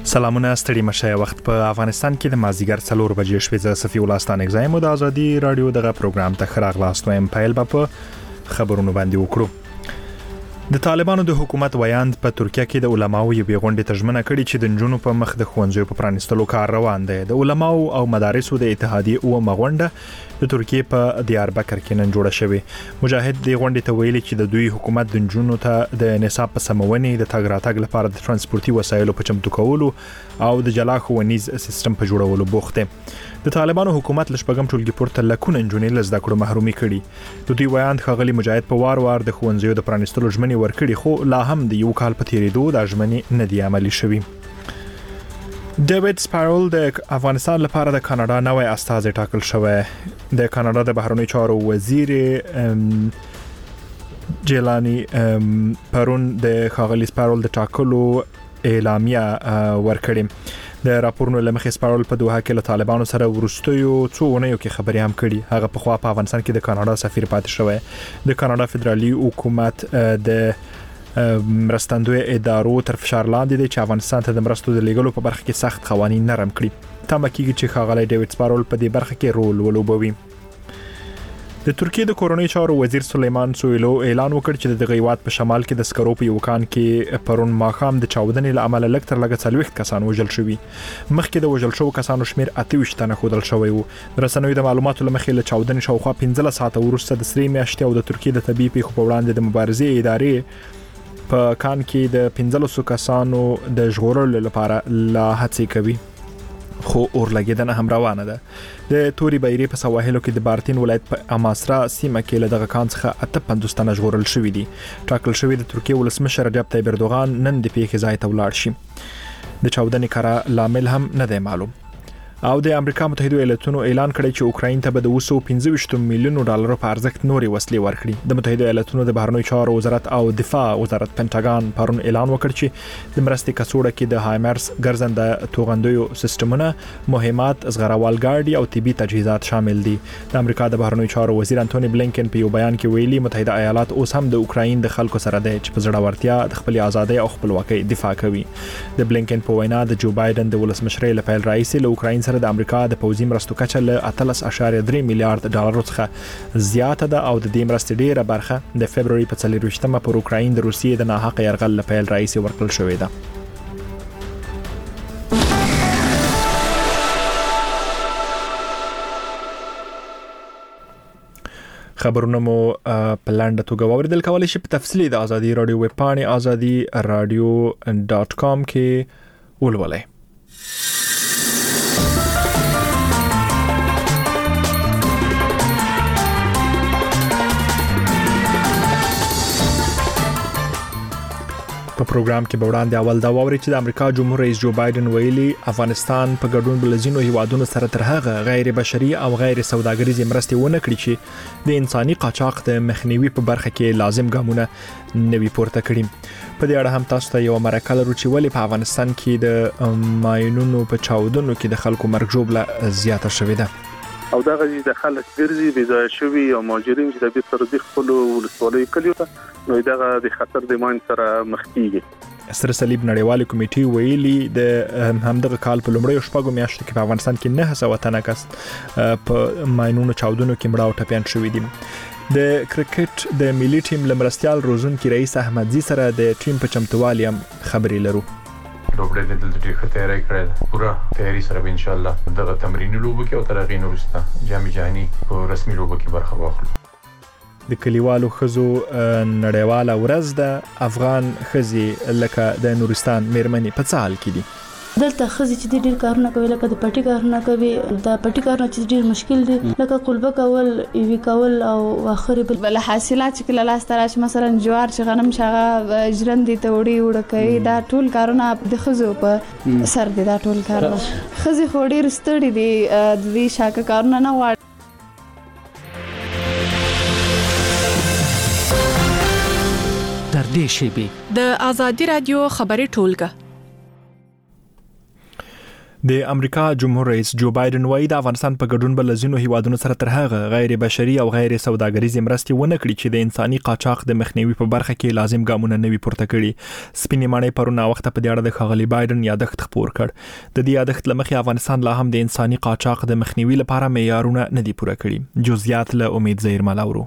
سلامونه ستړي مشه وخت په افغانستان کې د مازیګر 4 بجې شوې ز صفي ولستان اگزایم د ازادي رادیو دغه پروګرام ته خراغلاست وایم پایل په خبرونو باندې وکړو. د طالبانو د حکومت ویاند په ترکیه کې د علماو یو غونډه ترجمه کړې چې د نجونو په مخ د ښوونځیو په پرانیستلو کار روان دی. د علماو او مدارسو د اتحادیې او مغونډه د ترکیه په دیاربکر کې نن جوړه شوې. مجاهد د غونډې ته ویلي چې د دوی حکومت د نجونو ته د نصاب په سمونې د تګ راتګ لپاره د ترانسپورتي وسایلو په چمتو کولو او د جلا ښوونیز سیستم په جوړولو بوخت دی. د طالبانو حکومت لشپږم ټولګي پورته لکونه نجونې لزده کړو محرومي کړي. د دوی ویاند خغلی مجاهد په وار د ښوونځیو د پرانیستلو ژمنې ورکړي خو لا هم د یو کال په تیریدو د ژمنې نه دی عملي شوی. ډیوډ سپارول د افغانستان لپاره د کاناډا نوی استازی ټاکل شوی. د کاناډا د بهرنیو چارو وزیر جیلانی پرون د خغلی سپارول د ټاکلو اعلامیه ورکړې. د راپورونو لمخې سپارول په دوحه کې له طالبانو سره ورستیو څو ونیو کې خبرې هم کړي. هغه په خوا په افغانستان کې د کاناډا سفیر پاتې شوی. د کاناډا فدرالي حکومت د مرستندوی ادارو تر فشار لاندې دي چې افغانستان ته د مرستو د لیږلو په برخه کې سخت قوانين نرم کړي. تمه کیږي چې خاغلی ډیوډ سپارول په دې برخه کې رول ولوبوي. د ترکیه د کورونی چارو وزیر سلیمان سویلو اعلان وکړ چې د غیوات په شمال کې د سکرو په یو کان کې پرون ماخام د چاودنې له امله لکتر لګ 40 کسان وژل شوي. مخکې د وژل شوو کسانو شمیر 28 تنه خودل شوی وو. رسنوي د معلوماتو لمخې له چاودنې شاوخوا 15 ساعته وروسته د سری میاشتې او د ترکیه د طبي پیښو په وړاندې د مبارزې ادارې په کان کې د 15 کسانو د ژغورلو لپاره لا هڅې کوي. خو اور لګیدنه هم روانه ده. د توري بایری په سواحلو کې د بارتین ولایت په اماسرا سیمه کې له دغه کان څخه 58 تنه ژغورل شوي دي. ټاکل شوی د ترکیه ولسمشر رجب طیب اردوغان نن د پیښې ځای ته ولاړ شي. د چاودنې کار لامل هم نه دی معلوم. او د امریکا متحده ایالاتونو اعلان کړی چې اوکراین ته به د 225 میلیون ډالر په ارزښت نوري وسلې ورکړي. د متحده ایالاتونو د بهرنیو چارو وزارت او دفاع وزارت پنټاګان پرون اعلان وکړ چې د مرستې کڅوړه کې د هایمرز ګرځنده توغندیو سیستمونه، مهمات، زغروال ګاډي او طبي تجهیزات شامل دي. د امریکا د بهرنیو چارو وزیر انټونی بلینکن په یو بیان کې ویلي متحده ایالات اوس هم د اوکراین د خلکو سره دی چې په زړورتیا د خپل ازادۍ او خپلواکۍ دفاع کوي. د بلینکن په وینا د جو بایدن د ولسمشرۍ لپاره رئیس له اوکراین سره د امریکا د پوځي مرستو کچه له 13.3 میلیارډ ډالر څخه زیاته ده او د دې مرستې ډیره برخه د فبرवरी په 24مه پر اوکراین د روسیې د ناحق يرغل لپاره رئیس ورکړل شوې ده. خبرونه مو په لاندې توګه واوریدل. کولای شئ په تفصیلی د ازادي رادیو ویب پاڼې azadi-radio.com کې ولولئ. په پروګرام کې به وړاندې اول دا ووري چې د امریکا جمهور رئیس جو بایدن ویلي افغانستان په ګډون بلځینو هیوادونو سره تر هغه غیر بشري او غیر سوداګریزي مرستې ونه کړي چې د انساني قاچاق د مخنیوي په برخه کې لازم ګامونه نوي پورته کړي. په دې اړه هم تاسو ته یو مرکه لرو چې ولې په افغانستان کې د ماینونو په چاودنو کې د خلکو مرګ ژوبله زیاته شوې ده. او دا غږی د خلک ګرځي بې ځای شوي او مهاجرین چې د بیرته سره د خپل ولسوالۍ کلیو ته نو دا د خطر د مان سره مخ کیږي. سره صلیب نړیوالې کمیټې ویلي د همدغه کال په لومړیو شپږو میاشتو کې په افغانستان کې 900 تنه کس په ماینونو چاودنو کې مړه او ټپيان شوي دي. د کرکټ د ملي ټیم لمرستيال روزونکي رئیس احمدزي سره د ټیم په چمتووالي هم خبرې لرو. لوبډه د دلته ښه تیاری کړې پوره تیاری سره ان شاء الله دغه تمرین لوبو کې او ترغین ورسته جامع جهاني په رسمي لوبو کې برخه واخلو. د کلیوالو خزو نړیواله ورځ د افغان خزي لکه د نورستان میرمنې په څال کې دي. دلته خزي چې ډېر کارونه کوي لکه د پټي کارونه کوي. د پټي کارونه چې ډېر مشکل دي لکه قلبه کول، ایوي کول او اخر بل حاصلات چې لاس تراش مثلا جوار چې غنم شغه ژرندې ته وړي کوي. دا ټول کارونه د خزو په سر دي. دا ټول کارونه خزي خو ډېر ستړي دي د دې شاکه کارونه نه وړي. در دې شیبه د ازادي رادیو خبري ټولګه د امریکا جمهور رئیس جو بایدن وایي د افغانستان په ګډون بل ځینو هیوادونو سره تر هغه غیر بشري او غیر سوداګریزي مرستې ونه کړي چې د انساني قاچاق د مخنیوي په برخه کې لازم ګامونه نه وي پورته کړي. سپینې ماڼۍ پرون وخت په دې اړه د ښاغلي بایدن یادښت خپور کړ. د دې یادښت لمخې افغانستان لا هم د انساني قاچاق د مخنیوي لپاره معیارونه نه دي پوره کړي. جزئیات له امید زیرمل اورو.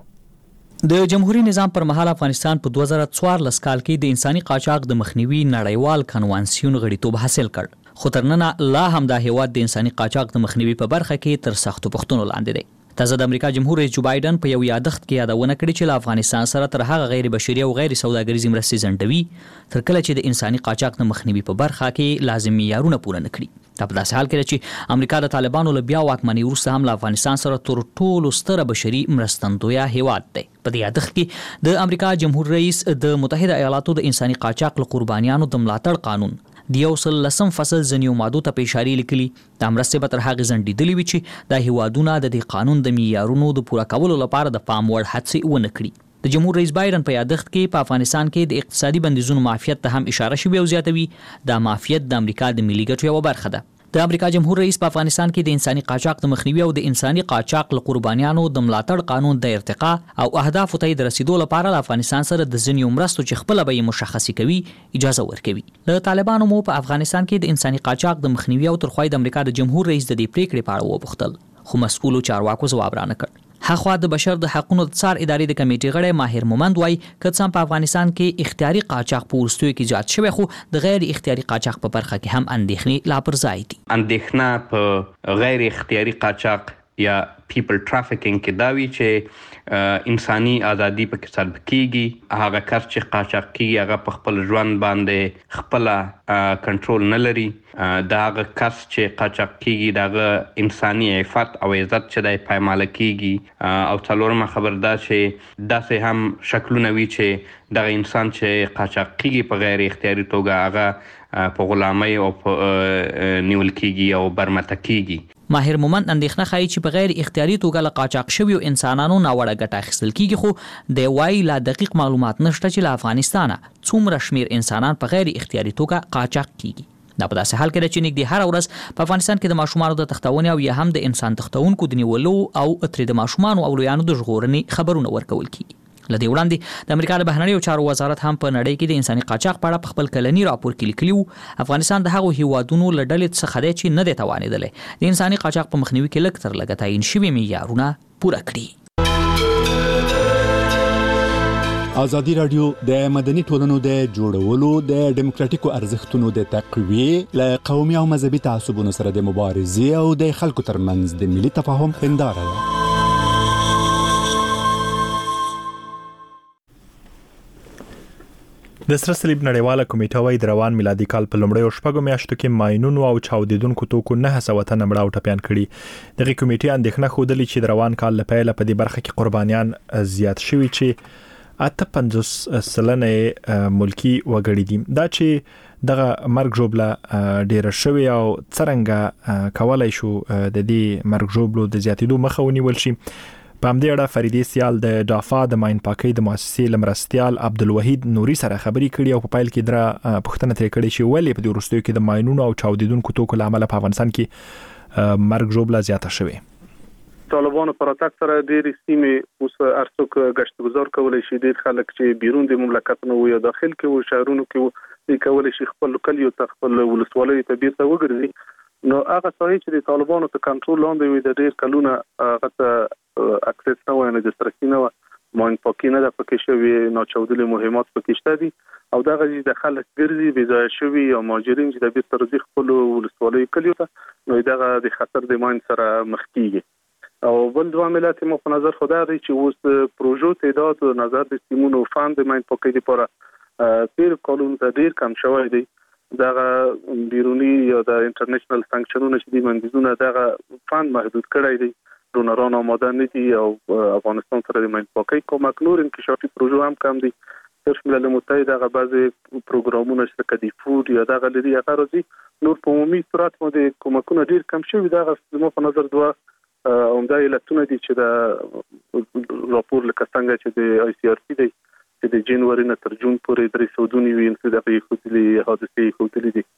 د جمهوریت نظام پر مهال افغانستان په 2014 کال کې د انساني قاچاق د مخنیوي نړیوال کنوانسیون غړیتوب حاصل کړ. خو تر نن لا هم د هیواد د انساني قاچاق د مخنیوي په برخه کې تر سختو پوښتنو لاندې دی. تازه د امریکا جمهور رئیس جو بایدن په یو یادښت کې یادونه کړې چې له افغانستان سره تر هغه غیر بشري او غیر سوداګریزي مرستې ځنډوي تر کله چې د انساني قاچاق د مخنیوي په برخه کې لازم معیارونه پوره نه کړي. دا په داسې حال کې چې امریکا د طالبانو له بیا واکمنۍ وروسته هم له افغانستان سره تر ټولو ستره بشري مرستندویه هیواد دی. په دې یادښت کې د امریکا جمهور رئیس د متحده ایالاتو د انساني قاچاق له قربانیانو د ملاتړ قانون د 110 فصل ځینو مادو ته په اشاره لیکلي د مرستې به تر هغه ځنډېدلې وي چې د هیوادونو د دې قانون د معیارونو د پوره کولو لپاره د پام وړ هڅې ونه کړي. د جمهور رئیس بایدن په یادښت کې په افغانستان کې د اقتصادي بندیزونو معافیت ته هم اشاره شوې او زیاتوي دا معافیت د امریکا د ملي ګټو یوه برخه ده. د امریکا جمهور رئیس په افغانستان کې د انساني قاچاق د مخنیوي او د انساني قاچاق له قربانیانو د ملاتړ قانون د ارتقا او اهدافو ته د رسیدو لپاره له افغانستان سره د ځینو مرستو چې خپل به مشخصي کوي اجازه ورکوي. له طالبانو مو په افغانستان کې د انساني قاچاق د مخنیوي او ترخوای د امریکا د جمهور رئیس د دې پریکړې په اړه وپوښتل خو مسؤلو چارواکو ځواب رانه کړ. هغه د بشر د حقوقو د څار ادارې د کمیټې غړی ماهر مومند وایي که څه په افغانستان کې اختیاري قاچاق په وروستیو کې زیات شوی خو د غیر اختیاري قاچاق په برخه کې هم اندېښنې لا پر ځای دي. اندېښنه په غیر اختیاري قاچاق یا پیپل ټرافیکینګ کې دا وی چې انساني ازادي پکې سلب کیږي. هغه کس چې قاچاق کیږي هغه په خپل ژوند باندې خپل کنټرول نه لري. دا هغه کس چې قاچاق کیږي دغه انساني عفت او عزت چې د پایماله کیږي. او څلورمه خبر دا چې داسې هم شکلونه وي چې دغه انسان چې قاچاق کیږي په غیر اختیاري توګه هغه په غلامۍ او په نیول کیږي او برمته کیږي. ماهر مومند اندېښنه ښایي چې په غیر اختیاري توګه له قاچاق شویو انسانانو ناوړه ګټه اخیستل کیږي خو د وایي لا دقیق معلومات نشته چې له افغانستانه څومره شمیر انسانان په غیر اختیاري توګه قاچاق کیږي. دا په داسې حال کې ده چې نږدې هره ورځ په افغانستان کې د ماشومانو د تښتونې او یا هم د انسان تښتونکو د نیولو او ترې د ماشومانو او لویانو د ژغورنې خبرونه ورکول کیږي. لدې وړاندې د امریکا د بهرنیو چارو وزارت هم په نړۍ کې د انساني قاچاق په اړه خپل کلنی راپور کې لیکلی و افغانستان د هغو هیوادونو له ډلې څخه دی چې نه دی توانېدلی د انساني قاچاق په مخنیوي کې لږ تر لږه تعیین شوي معیارونه پوره کړي. ازادي راډیو د مدني ټولنو د جوړولو د ډیموکراتیکو ارزښتونو د تقویې له قومي او مذهبي تعصبونو سره د مبارزې او د خلکو ترمنځ د ملي تفاهم هنداره ده. د سره صلیب نړیواله کمیټه وايي د روان میلادي کال په لومړیو شپږو میاشتو کې ماینونو او چاودیدونکو توکو 900 تنه مړه او ټپیان کړي. دغه کمیټه اندېښنه ښودلې چې د روان کال لپاره په دې برخه کې قربانیان زیات شوي چې 58% ملکی وګړي دي. دا چې دغه مرګ ژوبله ډیره شوی او څرنګه کولای شو د دې مرګ ژوبلو د زیاتېدو مخه ونیول شي. په همدې اړه فریدې سیال د ډافا د ماین پاکۍ د مؤسسې لمرستیال عبدالوحید نوري سره خبرې کړي او په پایل کې دره پوښتنه ترې کړې چې ولې په دې وروستیو کې د ماینونو او چاودیدونکو توکو له امله په افغانستان کې مرګ ژوبله زیاته شوې. طالبانو پر اتاک سره ډېرې سیمې اوس ارڅوک گشت گزار کولای شي. ډېر خلک چې بیرون د مملکت نه وي یا داخل کې وي شهرونو کې کولای شي خپل کلیو ته خپل ولسوالۍ ته بیرته وګرځي. نو هغه ځای چې د طالبانو ته کنټرول لاندې وي د ډېر کلونه هغه ته اکسس نه وای نه د سرکې نه وای ماین پاکي نه د پکې شوی ناچاودلي مهمات پکې شته دي او دغه چې د خلک ګرځي بې ځای شوي او مهاجرین چې د بیرته راځي خپل ولسوالۍ کلیو ته نو دغه د خطر د ماین سره مخ کیږي. او بل دوه ملت مو په نظر خو دا دی چې اوس پروژو تعداد او نظر د سیمونو فاند ماین پاکي لپاره تیر کالونو ته ډیر کم شوی دی. دغه بیرونی یا د انټرنیشنل سانکشنونو چې د بندیزونه دغه فاند محدود کړی دی. ډونران آماده نه دي او افغانستان سره د ماین پاکۍ کومک نور انکشافي پروژو هم کم دي. صرف ملل متحد هغه بعضي پروګرامونه شرکت دی فود یا دغه لري هغه راځي نور په عمومي صورت باندې کومکونه ډیر کم شوي. دغه زموږ په نظر دوه عمده علتونه دي چې د راپور لکه څنګه چې د آی سی آر پی دی چې د جنوري نه تر جون پورې 392 انسیدنټ خودلي حادثې خودلي دي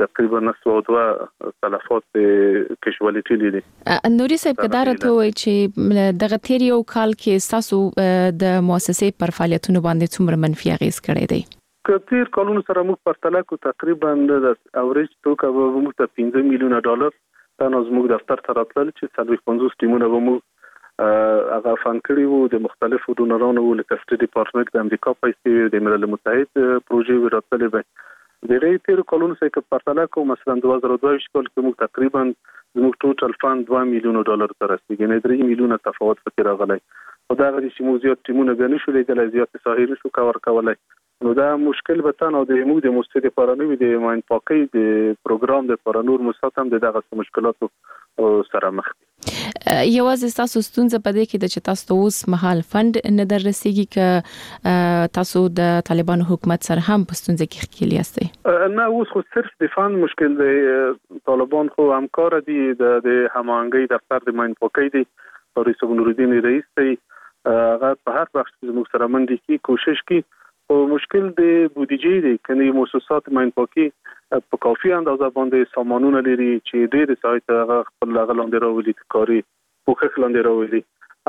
تقریبا 102 تلفات کیژوالټي لري. نوري صاحب کدار ته وایي چې دغه تیر یو کال کې تاسو د مؤسسې پر فعالیتونو باندې څومره منفي اغیز کړی دی؟ کثیر کلونو سره موږ پرتله کو تقریبا د اوریج توګه موږ ته $15 میلیونه دا نو موږ دفتر ته راتلل چې 50 ټیمونه به موږ هغه فن کړی وو د مختلفو ډونرانو لکه سټډي ډپارټمنټ د امریکا پیسې د ملل متحد پروژې وراتلې به د ریټیر کلونو سره پرتله کو مثلا 2022 کال کې موږ تقریبا موږ ټوټل فند $2 میلیونه تر رسیدي نه 3 میلیونه تفاوت پکې راغلی او دا غوډي چې موږ زیات ټیمونه غنښ لیدل زیات ساحل شو کور کولای نو دا مشکل به تاسو د موږ د مؤسسې لپاره نو د ماین پاکي د پروګرام د پرانور مساتم د دغه مشکلاتو سره مخ یوازې تاسو ستونزه پدې کې د چې تاسو اوس مهال فند نه دررسیږي ک تاسو د طالبان حکومت سره هم په ستونزه کې ښکیل یاستئ؟ نه اوس خو صرف د فند مشکل دی. طالبان خو همکار دي د هماهنګي دفتر د ماین پاکي دی رئیس نورالدین رئیس دی هغه په هر وخت چې موږ سره منډي کی کوشش کی او مشکل د بودیجې دی کني مؤسسات ماین پاکي په کافي اندازه باندې سامانونه لري چې ډېر سایت هغه خپل لاندې راولي کاری پوکه لاندې راولي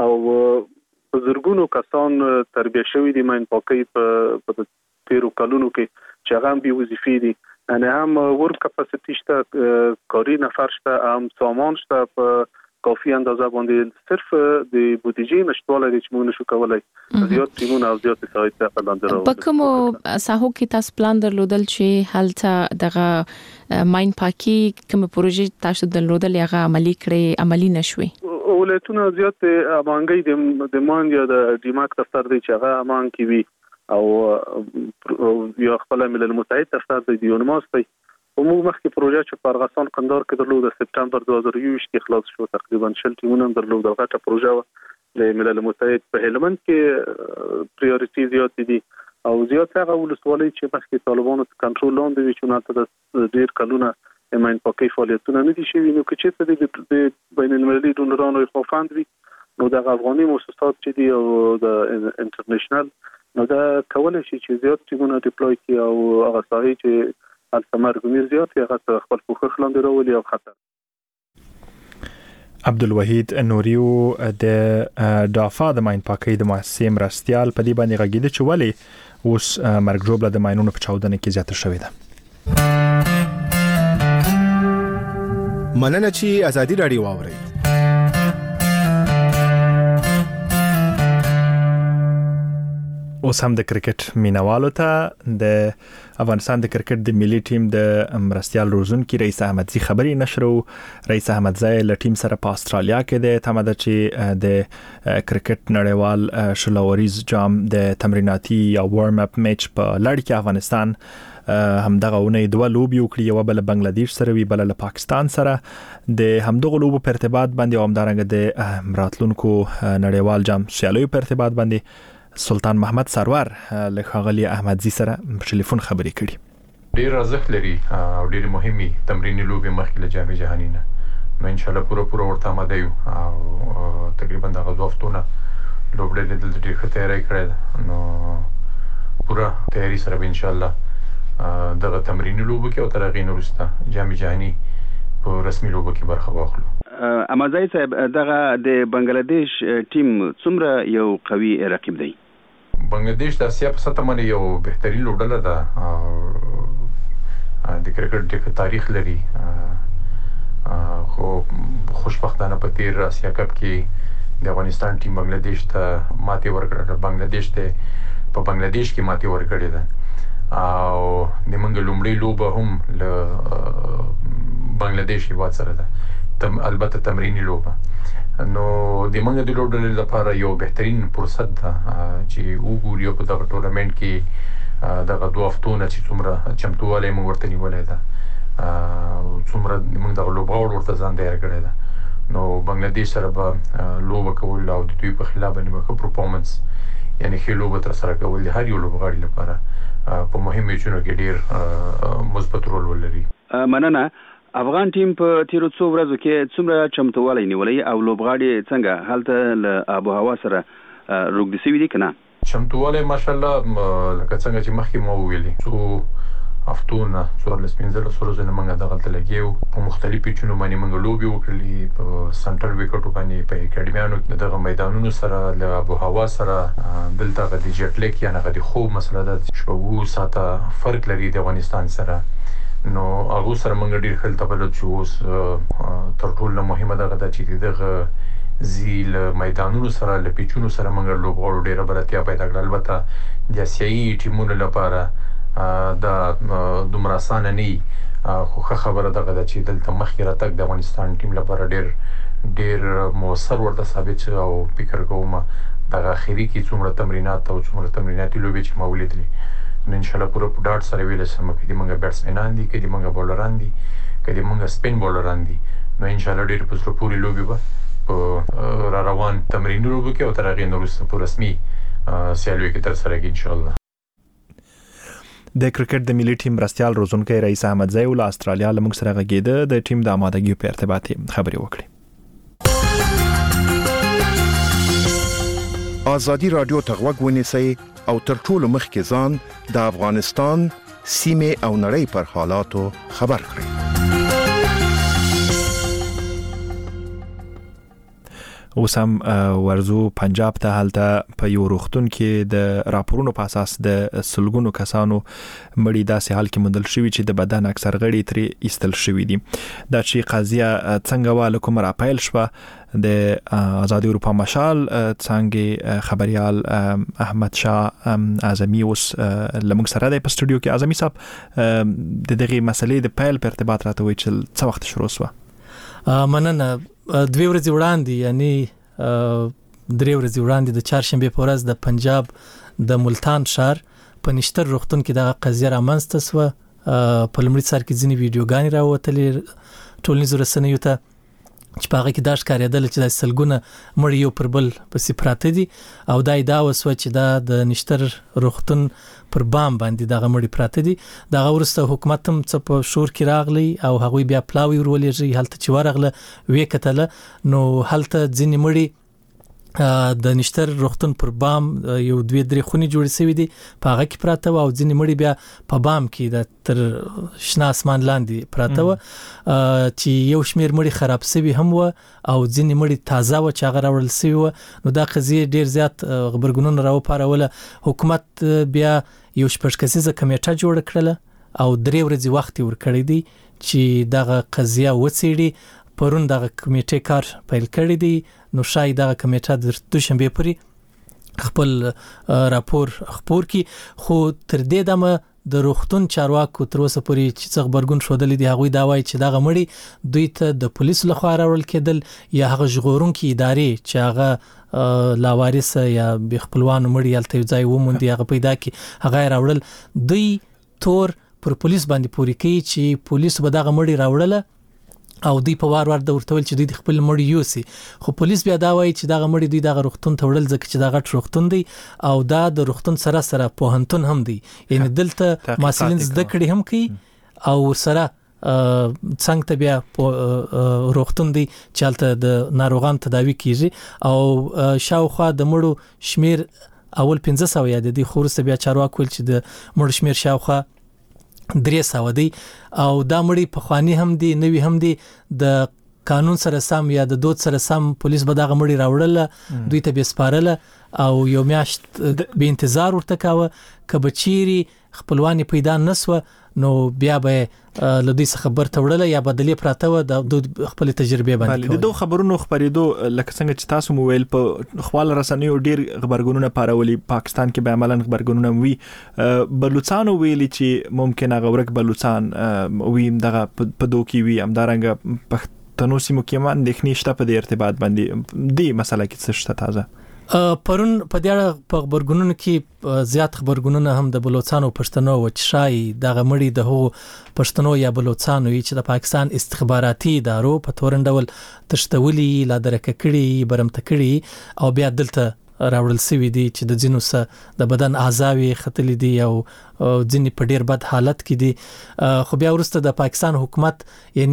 او بزرګونو کسان تربیه شوی دي ماین پاکي په تیرو کلونو کې چې هغه هم بي وظیفي دي ان هم ورک کپاسټی شته کاری نفر شته هم سامان شته په کافي اندازه باندې صرف د بودیجې نشټواله د چمون شو کولای زیات ټیمونه او زیات سایت ته لاندې راوړل. په کومو ساحو کې تاسو پلان درلودل چې هلته دغه ماین پاکي کوم پروژې تاسو درلودل هغه عملی نشوي؟ ولایتونه زیات امانګي د مان یا د ډیماک دفتر دی چې هغه امان کی وي او یا خپل ملل متحد دفتر دی یونماس دی موږ مخکې پروژه چې په ارغستان قندار کې درلود د سپټمبر 2020 کې خلاص شو تقریبا 60 ټیمونه درلود او غټه پروژه د ملل متحد په هلمند کې پریورټي زیات دي او زیات هغه ولسوالۍ چې مخکې طالبانو کنټرول لاندې وي چې نن ته ډیر کلونه ماین پاکي فعالیتونه نه دي شوي نو چې څه د بین المللي ډونرانو خوفاند وي نو د افغاني مؤسسات چې دي او د انټرنیشنل نو دا کولای شي چې زیات ټیمونه ډیپلوي کړي او هغه ساحې چې التمرګمیر زیات هغه خپل پوښښ لاندې راولي او خطر. عبدالوحید نوریو د دافا د ماین پاکي د مؤسسې مرستيال په دې باندې غږیده چې ولی اوس مرګ جوړه د ماینونو په چاودنه کې زیاته شوې ده. مننه چې ازادي رادیو واوري. اوس هم د کرکټ مینوالو ته د افغانستان د کرکټ د ملي ټیم د مرستيال روزونکي رئیس احمدزي خبري نشرو. رئیس احمدزي له ټیم سره په استرالیا کې د تماده چې د کرکټ نړیوال شلوریز جام د تمریناتي یا وارم اپ میچ په لړ کې افغانستان همدغه ونې دوه لوبي وکړي یو بل بنگلاديش سره وی بل له پاکستان سره د همدغه لوبو په ارتباط باندې همدارنګه د راتلونکو نړیوال جام سیالیو په ارتباط باندې سلطان محمد سرور له خاغلی احمدزي سره په ټلیفون خبرې کړي. ډیر ارزښت لري او ډیر مهمي تمریني لوبي مخکې له جام جهاني نه نو ان شاء الله پوره ورته آماده یو او تقریبا د غوښتنه لوبډه د ډیر ښه تیاری کړی نو پوره تیاری سره ان شاء الله دغه تمریني لوبو کې او تر هغه وروسته جام جهاني په رسمي لوبو کې برخه واخلو. احمدزي صاحب دغه د بنگلاديش ټیم څومره یو قوي رقیب دی؟ بنگلاديش د اسیا په سطح باندې یو بهترین لوبډله ده د کرکټ د تاریخ لري خو خوشبختانه په تیر اسیا کپ کې د افغانستان ټیم بنگلاديش ته ماتې ورکړه. بنگلاديش ته په بنگلاديش کې ماتې ورکړه ده او د منګ لومړی لوبه هم له بنگلاديش هیواد سره ده البته تمرینی لوبه نو د منګ د لوبډلې لپاره یو بهترین فرصت ده چې وګوري په دغه ټورنمنت کې دغه دوه هفتونه چې څومره چمتواله مو ورته نیولای ده څومره موږ دغه لوبغاړو ورته ځان تیار کړی ده نو بنگلاديش سره به لوبه کول او د دوی په خلاف باندې پرفورمنس یعنی ښه لوبه تر سره کول د هر یو لوبغاړي لپاره په مهمو میچونو کې ډیر مثبت رول ولري. مننه. افغان ټیم په تیرو څو ورځو کې څومره چمتوالی نیولای او لوبغاړي څنګه هلته له آب او هوا سره روږدي شوي دي کنه؟ چمتوالی ماشاءالله لکه څنګه چې مخکې مو ویلي څو هفتونه 14 ورځې موږ دغه لګیو په مختلفو چونو باندې موږ لوبي وکړلې په سنټرل وکټو باندې په اکیډمیانو دغه میدانونو سره له ابو هوا سره دلته د جټ لیک یا نه د خوب مسله د شپږو ساعته فرق لري د افغانستان سره نو هغه سره موږ ډیر خل تبلد شو تر ټولو مهمه دغه د چې دغه زیل میدانونو سره لپیچونو سره موږ لوبغاړو ډیره برتیا پیدا کړل البته د آسیایي ټیمونو لپاره د دومره اسانه نه خو خبره دغه د چې دلته مخکې راتګ د افغانستان ټیم لپاره ډیر موثر ورته ثابت شو او فکر کوم دغه اخیری کې څومره تمرینات او څومره تمریناتي لوبې چې ما ولیدلې نو ان شاء الله پوره په ډاټ سره ویل سم کې د موږ بیټسمنان دي کې د موږ بولران دي کې د موږ سپین بولران دي نو ان شاء الله ډیر په پوری لوبي به په روان تمرینونو کې او تر هغه نورسته په رسمي سیالوي کې تر سره کې ان شاء الله د کرکټ د ملي ټیم مرستيال روزونکي رئیس احمد زئی ول استرالیا لمغ سره غږیده د ټیم د آمادګۍ په ارتباط خبري وکړي ازادي رادیو تغوږ ونیسئ او تر ټولو مخکې ځان د افغانستان سیمه او نړۍ پر حالاتو خبر کړئ اوسم ورزو پنجاب ته حالته په یو روختون کې د راپورونو په اساس د سلګونو کسانو مړی داسې حال کې مندل شوی چې د بدن اکثر غړي ترې ایستل شوی دي دا چې قضیه څنګه واله کوم را پایل شوه د آزادي اروپا مشال څنګه خبريال احمد شاه اعظمي اوس لمغ سره د پستډیو کې اعظمي صاحب د دغه مسلې د پایل په ارتباط راته وی چې څه وخت شروع شوه مننه 2 ورځې وړاندې یعنی 3 ورځې وړاندې د چهارشنبه په ورځ د پنجاب د ملتان شهر په نشتر روغتون کې د قضیه رامنځته شوه په لمړي سر کې ځینې ویډیوګانې راوتلې ټولنیزو رسنیو ته چې په هغه کې دا ښکارېدل چې د سلګونه مړي یو پر بل پسې پراته دي او دا ادعا وسوه چې دا د نشتر روغتون پر بام باندې دغه مړي پراته دي دغه ورسته حکومت هم څه په شور کې راغلی او هغوی بیا پلاوی ورولېږي هلته چې ورغله وې کتله نو هلته ځینې مړي د نشتر روغتون پر بام یو 2-3 خونې جوړې شوې دي په هغه کې پراته او ځینې مړي بیا په بام کې د تر شنه اسمان لاندې پراته و چې یو شمیر مړي خراب شوي هم و او ځینې مړي تازه و چې هغه راوړل شوي و نو دا قضیه ډیر زیات خبرګونونه راوپاروله حکومت بیا یو شپږ کسیزه کمیټه جوړ کړله او 3 ورځې وخت ورکړی دی چې دغه قضیه وڅېړي پرون دغه کمیټې کار پیل کړی دی نو شاید دغه کمیټه د دوشنبه پورې خپل راپور خپور کی خو تر دې دمه د روغتون چارواکو تر اوسه پورې چې څه خبرګون شودل دي هغه دا وایي چې دغه مړي دوی ته د پولیسو لخوا راوړل کېدل یا هغه ژغورونکي ادارې چې هغه لاوارث یا بې خپلوان مړي یالته ځای وموندي هغه پیدا کی هغه راوړل دوی تور پر پولیس باندې پوری کوي چې پولیس به دغه مړي راوړل او دوی په وار د ورتول چې دوی خپل مړی یوسي خو پولیس بیا دا وایي چې دغه مړی دوی دغه روغتون ته وړل ځکه چې دغه روغتون دی او دا د روغتون سره پوهنتون هم دی یعنی دلته ماسلین زده کړي هم کوي او سره څنګه ته بیا روغتون دی چې هلته د ناروغان تداوی کیږي او شاوخوا د مړو شمیر اول 1500 یاد دي خو وروسته بیا چارواکو چې د مړو شمیر شاوخوا 300 دی او دا مړي په خواني هم دي نوی هم دي د قانون سره سم یا د دود سره سم پولیس به دغه مړي راوړل دوی ته به سپارل او یو میاشت به انتظار ورته کاوه کبچيري خپلوانی پیدا نسوه نو بیا به لدی څخه خبر تورل یا بدلی پراته و د خپل تجربه باندې د دوه خبرونو خبرېدو لکه څنګه چې تاسو موبایل په خپل رسنیو ډیر خبرګونونه پارولي پاکستان کې به عملاً خبرګونونه وی بلوچستان ویلي چې ممکن هغه ورک بلوچستان وی دغه په دوکي وی امدارنګ پښتنو سیمو کې مان د خنيشته په ارتباط باندې دی مسله کې څه شته تازه پرون په دې په خبرګونونو کې زیات خبرګونونه هم د بلوچستان او پښتنو و چې شای دغه مړي د هو پښتنو یا بلوچستان چې د پاکستان استخباراتي ادارو په تورندول تشتولي لا درکه کړي برمته کړي او بیا دلته راوړل سوي دي چې د جنو سره د بدن اعضاوي خطلې دي او ځینې په ډیر بد حالت کې دي خو بیا ورسته د پاکستان حکومت یعنی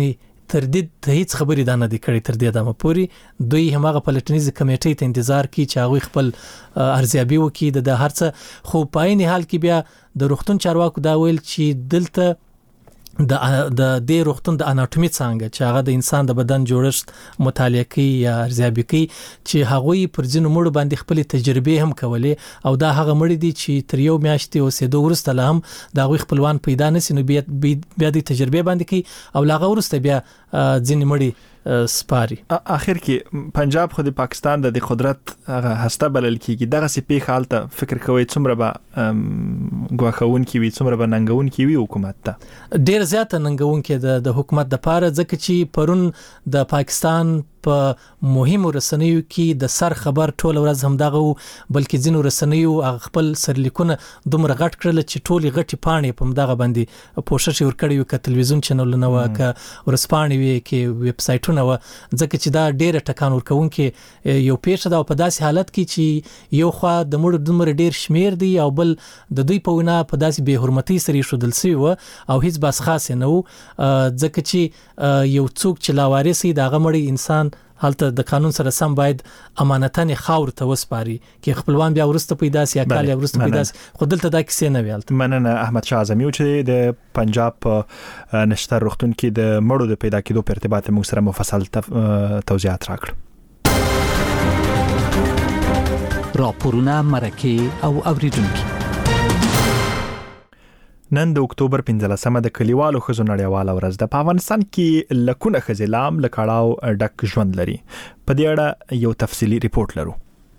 تردید ته هیڅ خبرې دا نه دی کړی تر دې دمه پورې دوی همغه پلټنیزه کمیټې ته انتظار کوي چې هغه خپل ارزیابي وکړي د هرڅه خو په عین حال کې بیا د روغتون چارواکو دا ویل چې دلته د دې روغتون د اناتومي څنګه چې هغه د انسان د بدن جوړښت مطالعه کوي یا ارزیابي کوي چې هغه پر ځینو مړو باندې خپل تجربه هم کولې او دا هغه مړي دي چې تر یو میاشتې اوسېدو وروسته لا هم دا غوي خپلوان پیدا نشي نو بیا د تجربه باندې کوي او لاغه ورسته بیا ځینې مړي سپاري. اخر کې پنجاب خو د پاکستان د قدرت هغه هسته بلل کیږي دغه سي په حالت فکر کوي څومره به غواخون کی وي څومره به ننګون کی وي حکومت ته ډیر زیاته ننګون کې د حکومت د پاره ځکه چې پرون د پاکستان په مهمو رسنیو کې د سر خبر ټول ورځ هم دغه بلکې ځینو رسنیو خپل سرلیکونه دومره غټ کړل چې ټولي غټي پاڼې په مدغه باندې پوښښ ورکړی و ک تلویزیون چینلونه و ک ورسپانې وی کې ویب سایټونه و ځکه چې دا ډیره ټکان ورکوونکې یو پیښه ده په داسې حالت کې چې یو خوا د مړو دومره ډیر شمیر دی او بل د دوی په وینا په داسې بے حرمتۍ سره شودل سوی و او هیڅ بس خاص نه و ځکه چې یو څوک چې لاوارثي د غمړي انسان حالت د قانون سره سم باید امانتانه خاور ته وسپاري کې خپلوان بیا ورسته پیدا سي کال یا ورسته پیدا خو دلته دا کیسه نه ویلت. مننه احمد شاه اعظمي چې د پنجاب نشتر روغتون کې د مړو د پیدا کېدو په ارتباط موږ سره مفصل توضیحات راکړل. راپورونه مرکه او اوریدونکو نن د اکتوبر 15مه د کلیوالو خزو نړیواله ورځ ده. په افغانستان کې لکونه خزلام لکړاو ډک ژوند لري. په دې اړه یو تفصیلی ریپورت لرو.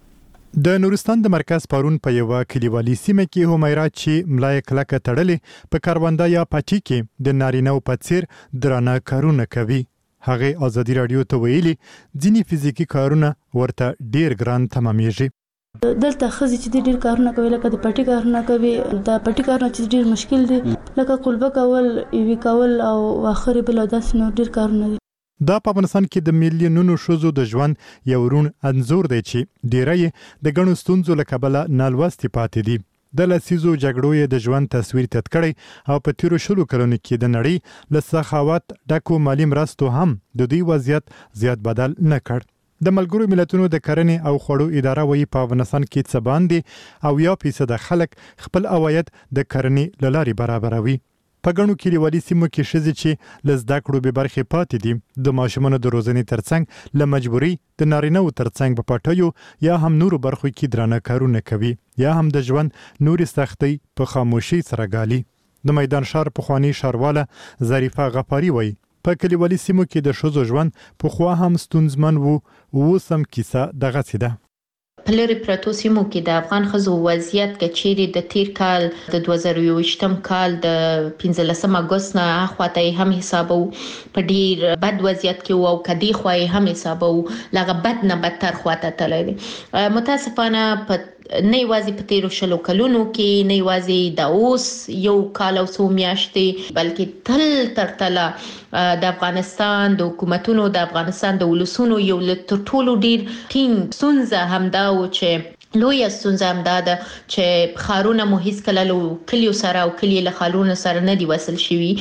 د نورستان د مرکز پرون په یو کلیوالي سیمه کې همیرا چې ملای کلکه تړلې په کارواندا یا پټی کې د نارینه په څیر درانه کارونه کوي. هغه ازادي رادیو ته ویلي ځینی فزیکی کارونه ورته ډیر ګران تمامېږي. دلته خزي چې ډیر کارونه کوي لکه د پټي کارونه کوي د پټي کارونه چې ډیر مشکل دي لکه قلبه کول ایوي کول او اخر بل داس نو ډیر کارونه دي. دا په افغانستان کې د میلیونونو شوزو د ژوند یو رون انزور دی چې ډیری د غنو ستونزو لکبله نالوستي پاتې دي. د لسیزو جګړو د ژوند تصویر تت کړي او په تیرو شلو کلونو کې د نړۍ له سخاوت ډکو مالی مرستو هم د دې وضعیت زیات بدل نه کړ. د ملګرو ملتونو د کرنې او خوړو اداره وایي په افغانستان کې څه باندې او 1% خلک خپل عواید د کرنې لاري برابروي. په ګڼو کلیوالي سیمو کې ښځې چې له زده کړو به برخې پاتې دي د ماشومانو د روزنې ترڅنګ له مجبوري د نارینه‌و ترڅنګ په پټیو یا هم نورو برخو کې درانه کارونه کوي یا هم د ژوند نورې سختۍ په خاموشي سره ګالي. د میدان شهر پخوانی ښاروالة ظریفه غفاري وایي په کلیوالي سیمو کې د ښځو ژوند په خوا هم ستونزمن وو اوسم کیسه دغه سیده. په لري پروتو سیمو کې د افغان ښځو وضعیت کچېری د تیر کال د 2023م کال د 15 اگست نه اخواته هم حسابو په ډیر بد وضعیت کې او کدي خوای هم حسابو لغه بد نه بدتر خواته تللی. متاسفانه په نه یوازې په تیرو شلو کلونو کې نه یوازې د اوس یو کال او څو میاشتې بلکې تل ترتله د افغانستان د حکومتونو د افغانستان د ولسونو یو تر ټولو ډیر ټینګ ستونزه همدا و چې لوی ستونزه همدا ده چې خارونه مو هیڅ کله له کلیو سره او کلی له خالونو سره نه دی وصل شوی.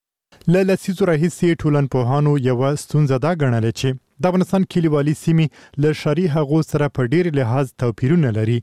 له لسیزو راهیسې ټولنپوهانو یو ستونزه دا ګڼل چې د افغانستان کلیوالي سیمې له ښاري هغو سره په ډیر لحاظ توپیرونه لري.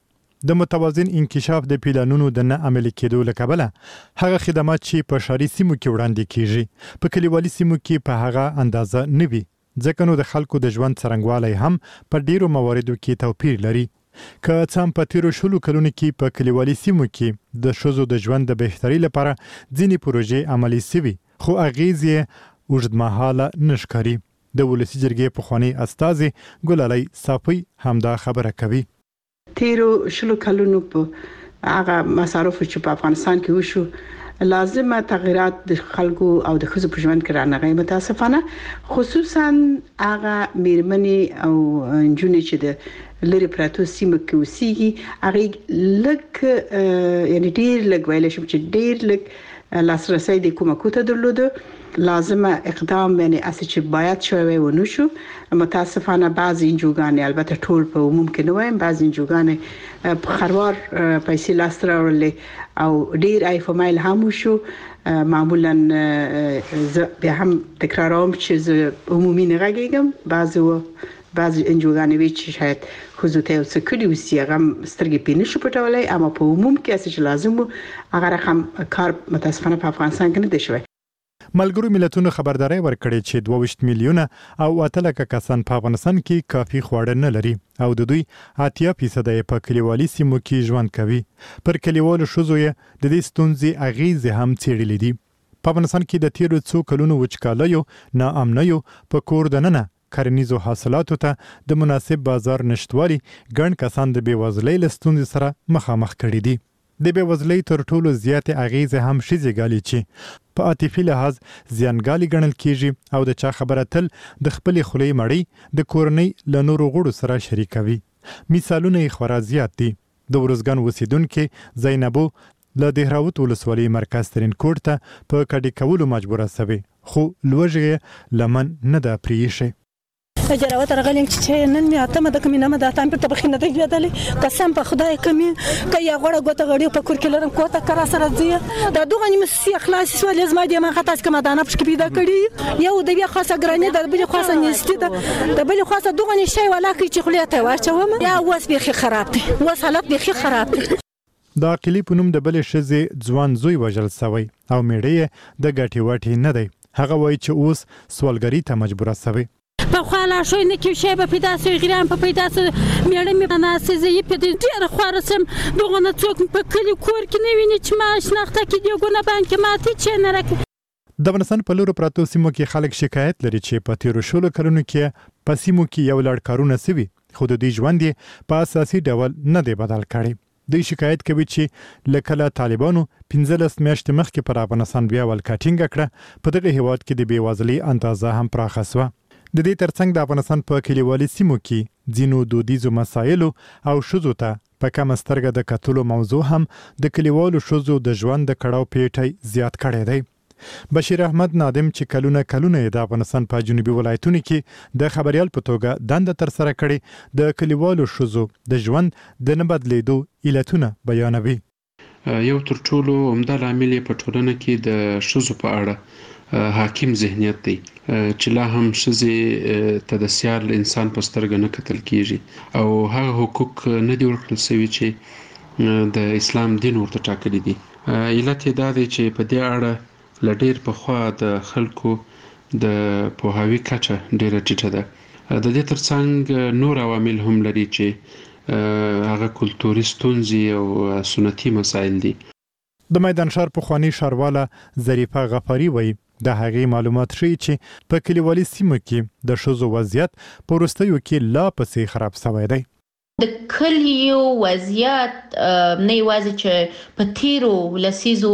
د متوازن انکشاف د پلانونو د نه عملي کېدو لکبله هغه خدمات چې په ښاري سیمو کې وړاندې کیږي په کلیوالي سیمو کې په هغه اندازه نه وي ځکه نو د خلکو د ژوند څرنګوالی هم په ډیرو مواردو کې توپیر لري. که څه هم په تیرو شلو کلونو کې په کلیوالي سیمو کې د ښځو د ژوند د بهتري لپاره ځینې پروژې عملي سوي خو اغیز یې اوږدمهاله نه ښکاري. د ولسي جرګې پخوانی استازي ګلالۍ صافی همدا خبره کوي. تیرو شلو کلونو په هغه مصارف چې په افغانستان کې وشو لازمه تغیرات د خلکو او د ښځو په ژوند کې رانغی. متاسفانه خصوصا هغه میرمنې او نجونې چې د لری پراتو سیمه کې اوسېږي هغه لک یعنی ډیر لګ ویل شم چې ډیر لک لاسرسي د کومکو ته درلوده لازمه اقدام یعنی اساس چې باید شوی و نو شو متاسفانه بعضی انجوګان البته ټول په عموم کې نه وایم بعضی انجوګان په خروار پیسې لاستر ورلې او ډیر ایفمایل هم شو معمولا به هم تکراروم چې عمومي نه غږیږم بعضی انجوګان وی چې شاید خصوصي او سکري وسیغم سترګې پینې شو پټولای اما په عموم کې اساس لازم هغه رقم کار متاسفانه په افغانستان کې نه دی شوی ملګرو ملتونو خبرداري ورکړې چې 22 میلیونه او 8 کسان په افغانستان کې کافي خواړه نه لري او د دوی 80% په کلیوالي سیمو کې ژوند کوي پر کلیوالو شوزو د دې ستونزې اغیزې هم څېړلې دي په افغانستان کې د تیرو څو کلونو وچکالیو ناامنیو په کور دننه کرنیزو حاصلاتو ته د مناسب بازار نشټوالي ګڼ کسان د بیوزلۍ له ستونزې سره مخامخ کړي دي د بیوزلۍ تر ټولو زیاتې اغیزې هم شیزې ګالي چې په عاطفي لحاظ زیانګالي ګڼل کیږي او د چا خبره تل د خپلې خولې مړی د کورنۍ له نورو غړو سره شریکوي مثالونه یې خورا زیات دي د ورزګان اوسیدونکو زینبو له دهراوت ولسوالۍ مرکز ترین کوټ ته په کډې کولو مجبوره شوې خو لوږه لمن نه ده پریښې جراوت رغلم چې نن می اتمه د کمینه مده تام په تبخینه دی لیدلې قسم په خدای کمی کیا غړه غوته غړي په کور کې لرم کوته کرا سره زی د دوغه نیم سی اخلاص سو لازم دی ما خاطر کما دانه پښ کې پیدا کړی یو د بیا خاصه ګرانه د بل خاصه نيستي د بل خاصه دوغه نشي ولا کی چې خلیته واچوم یا وس به خراب دي وس حالت به خراب دي د عقلی په نوم د بل شزه ځوان زوی وژل سوی او میړې د ګټي واټي نه دی هغه وای چې اوس سوالګری ته مجبوره سوی په خاله شوی نه کې شی په پیدا سو غیران په پیدا سو میړه می مناسه زی په ډیر خورسم دغه نه څوک په کلی کور کې نه ویني چې ما شناخته کې دی ګونه بانک ماته چې نه راک د افغانستان په لورو پراتو سیمو کې خلک شکایت لري چې په تیرو شلو کلونو کې په سیمو کې یو لړ کارونه سوي خو د دې ژوند په اساسي ډول نه دی بدل کړی دوی شکایت کوي چې لکه طالبانو 15 میاشتې مخکې پر افغانستان بیا ولکټینګ کړه په دغه هیواد کې د بیوازلۍ اندازه هم پراخه شوه د دې ترڅنګ د افغانستان په کلیوالي سیمو کې ځینو دودیزو مسایلو او شذو ته په کم سترګه د کتلو موضوع هم د کلیوالو شذو د ژوند د کړهو پیټي زیات کړی دی بشیر احمد نادم چې کلونه د افغانستان په جنوبي ولایتونو کې د خبريال په توګه دنده تر سره کړي د کلیوالو شذو د ژوند د نه بدلیدو علتونه بیانوي یو تر ټولو عمده عامل په ټولنه کې د شذو په اړه حاکم ذهنیت دی چې لا هم شذې ته د سیال انسان په سترګه نه کتل کیږي او هغه حقوق نه دی ورکړل شوی چې د اسلام دین ورته ټاکلي دي علت دا دی چې په دې اړه لډیر په خوا د خلکو د پوهاوی کچه ډیره ټیټه ده د دې ترڅنګ نور عوامل هم لري چې هغه کلتوري ستونزې او سنتي مسایل دي د میدان شهر په خوانی شارواله ظریفه غفاری وایي د هغې معلومات ښیي چې په کلیوالي سیمو کې د ښځو وضعیت په وروستیو کې لا پسې خراب شوی دی د کلیو وضعیت نه یوازې چې په تیرو لسیزو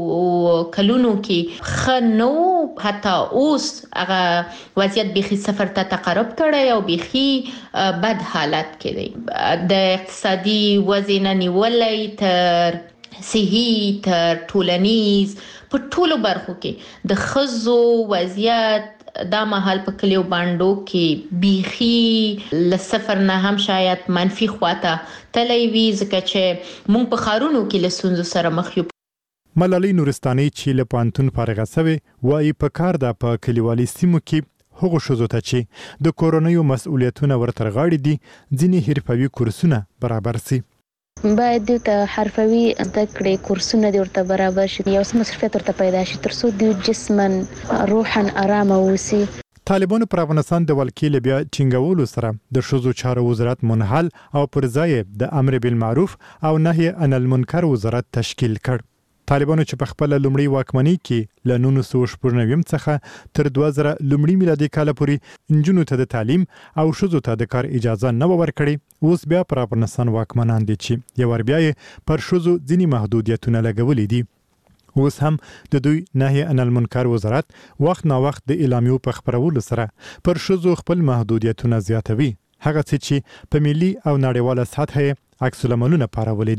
کلونو کې خنو حتی اوس هغه وضعیت بيخي صفر ته تقرب کړی او بيخي بد حالت کې دی د اقتصادي وضع نه نیولې تر صحي تر ټولنیز په ټولو برخو کې د خزو وضعیت دا مهال په کلیو باندو کې بيخي لصفر نه هم شاید منفي خواته تلوي ځکه چې مونږ په خارونو کې لسونزو سره مخ یو ملالۍ نورستاني چې له پانتون فارغه سوي وایي په کار د په کلیوالي سیمو کې هغه شوزو ته چې د کورونیو مسؤلیتونه ورتر غاړي دي ځینی حرفوي کورسونه برابر سي باید د حرفوي زده کړې کورسونه د ورته برابر شي یو څه مصرفیت ورته پیدا شي ترڅو د جسمن روحن آرام اوسي طالبانو پر افغانستان د ولکې بیا چنګولو سره د شذو چارو وزارت منحل او پر ځای د امر بالمعروف او نهي عن المنکر وزارت تشکیل کړ طالبانو چې په خپل لومړی واکمنۍ کې ل 1999 څخه تر 2000 لومړی میلادي کال پورې انجونو ته د تعلیم او شذو ته د کار اجازه نه ورکړي اوس بیا پر افغانستان واکمنان دي چې یو ور بیا پر شذو ځینی محدودیتونه لګولې دي اوس هم د دوی نهي عن المنکر وزارت وخت نا وخت د اعلامیو په خبرولو سره پر شذو خپل محدودیتونه زیاتوي هغه چې په ملي او نړیواله سطح عکس العملونه پارولې دي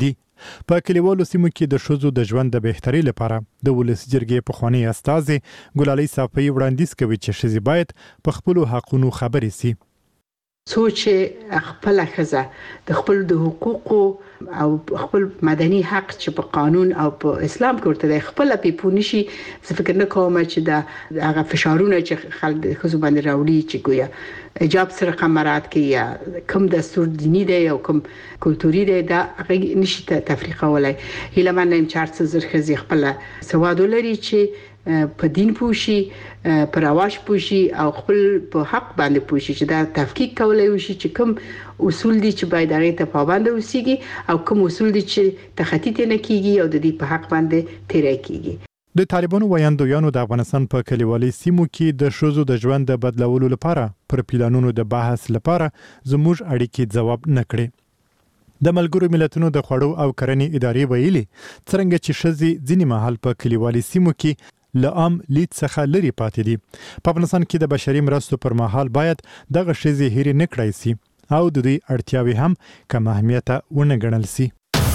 په کلیوالو سیمو کې د ښځو د ژوند د بهتري لپاره د ولس جرګې پخوانی استازي ګلالۍ صافۍ وړاندیز کوي چې ښځې باید په خپلو حقونو خبرې سي. سوچ خپل خزه د خپل د حقوقو او خپل مدني حق چې په قانون او په اسلام کې ورته خپل پیپونی شي. زه فکر نه کوم چې دا هغه فشارونه چې خلک خزو باندې راوړي چې ګویا حجاب سره قمرات کې یا کوم دستور دینی دی او کوم کلتوري دی دا هغه نشي تفریقه ولای. هله من نیم 400 زر خزي خپل سواد لري چې په دین پوشي پر رواج پوشي او خپل په حق باندې پوشي چې دا تفکیک کولای وشي چې کوم اصول دي چې باید هغه ته پابند اوسيږي او کوم اصول دي چې تخطی نه کیږي او د دې په حق باندې تیرای کیږي. د طالبانو ویاندویانو د افغانستان په کلیوالي سیمو کې د ښځو د ژوند د بدلولو لپاره پر پلانونو د بحث لپاره زموږ اړیکې ځواب نه کړي. د ملګرو ملتونو د خوړو او کرنې ادارې ویلي څنګه چې ښځې ځینې مهال په کلیوالي سیمو کې له عام لید څخه لري پاتې دي. په افغانستان کې د بشري مرستو پر مهال باید دغه ښځې هېرې نه کړای سي او د دوی اړتیاوې هم کم اهمیته ونه ګڼل سي.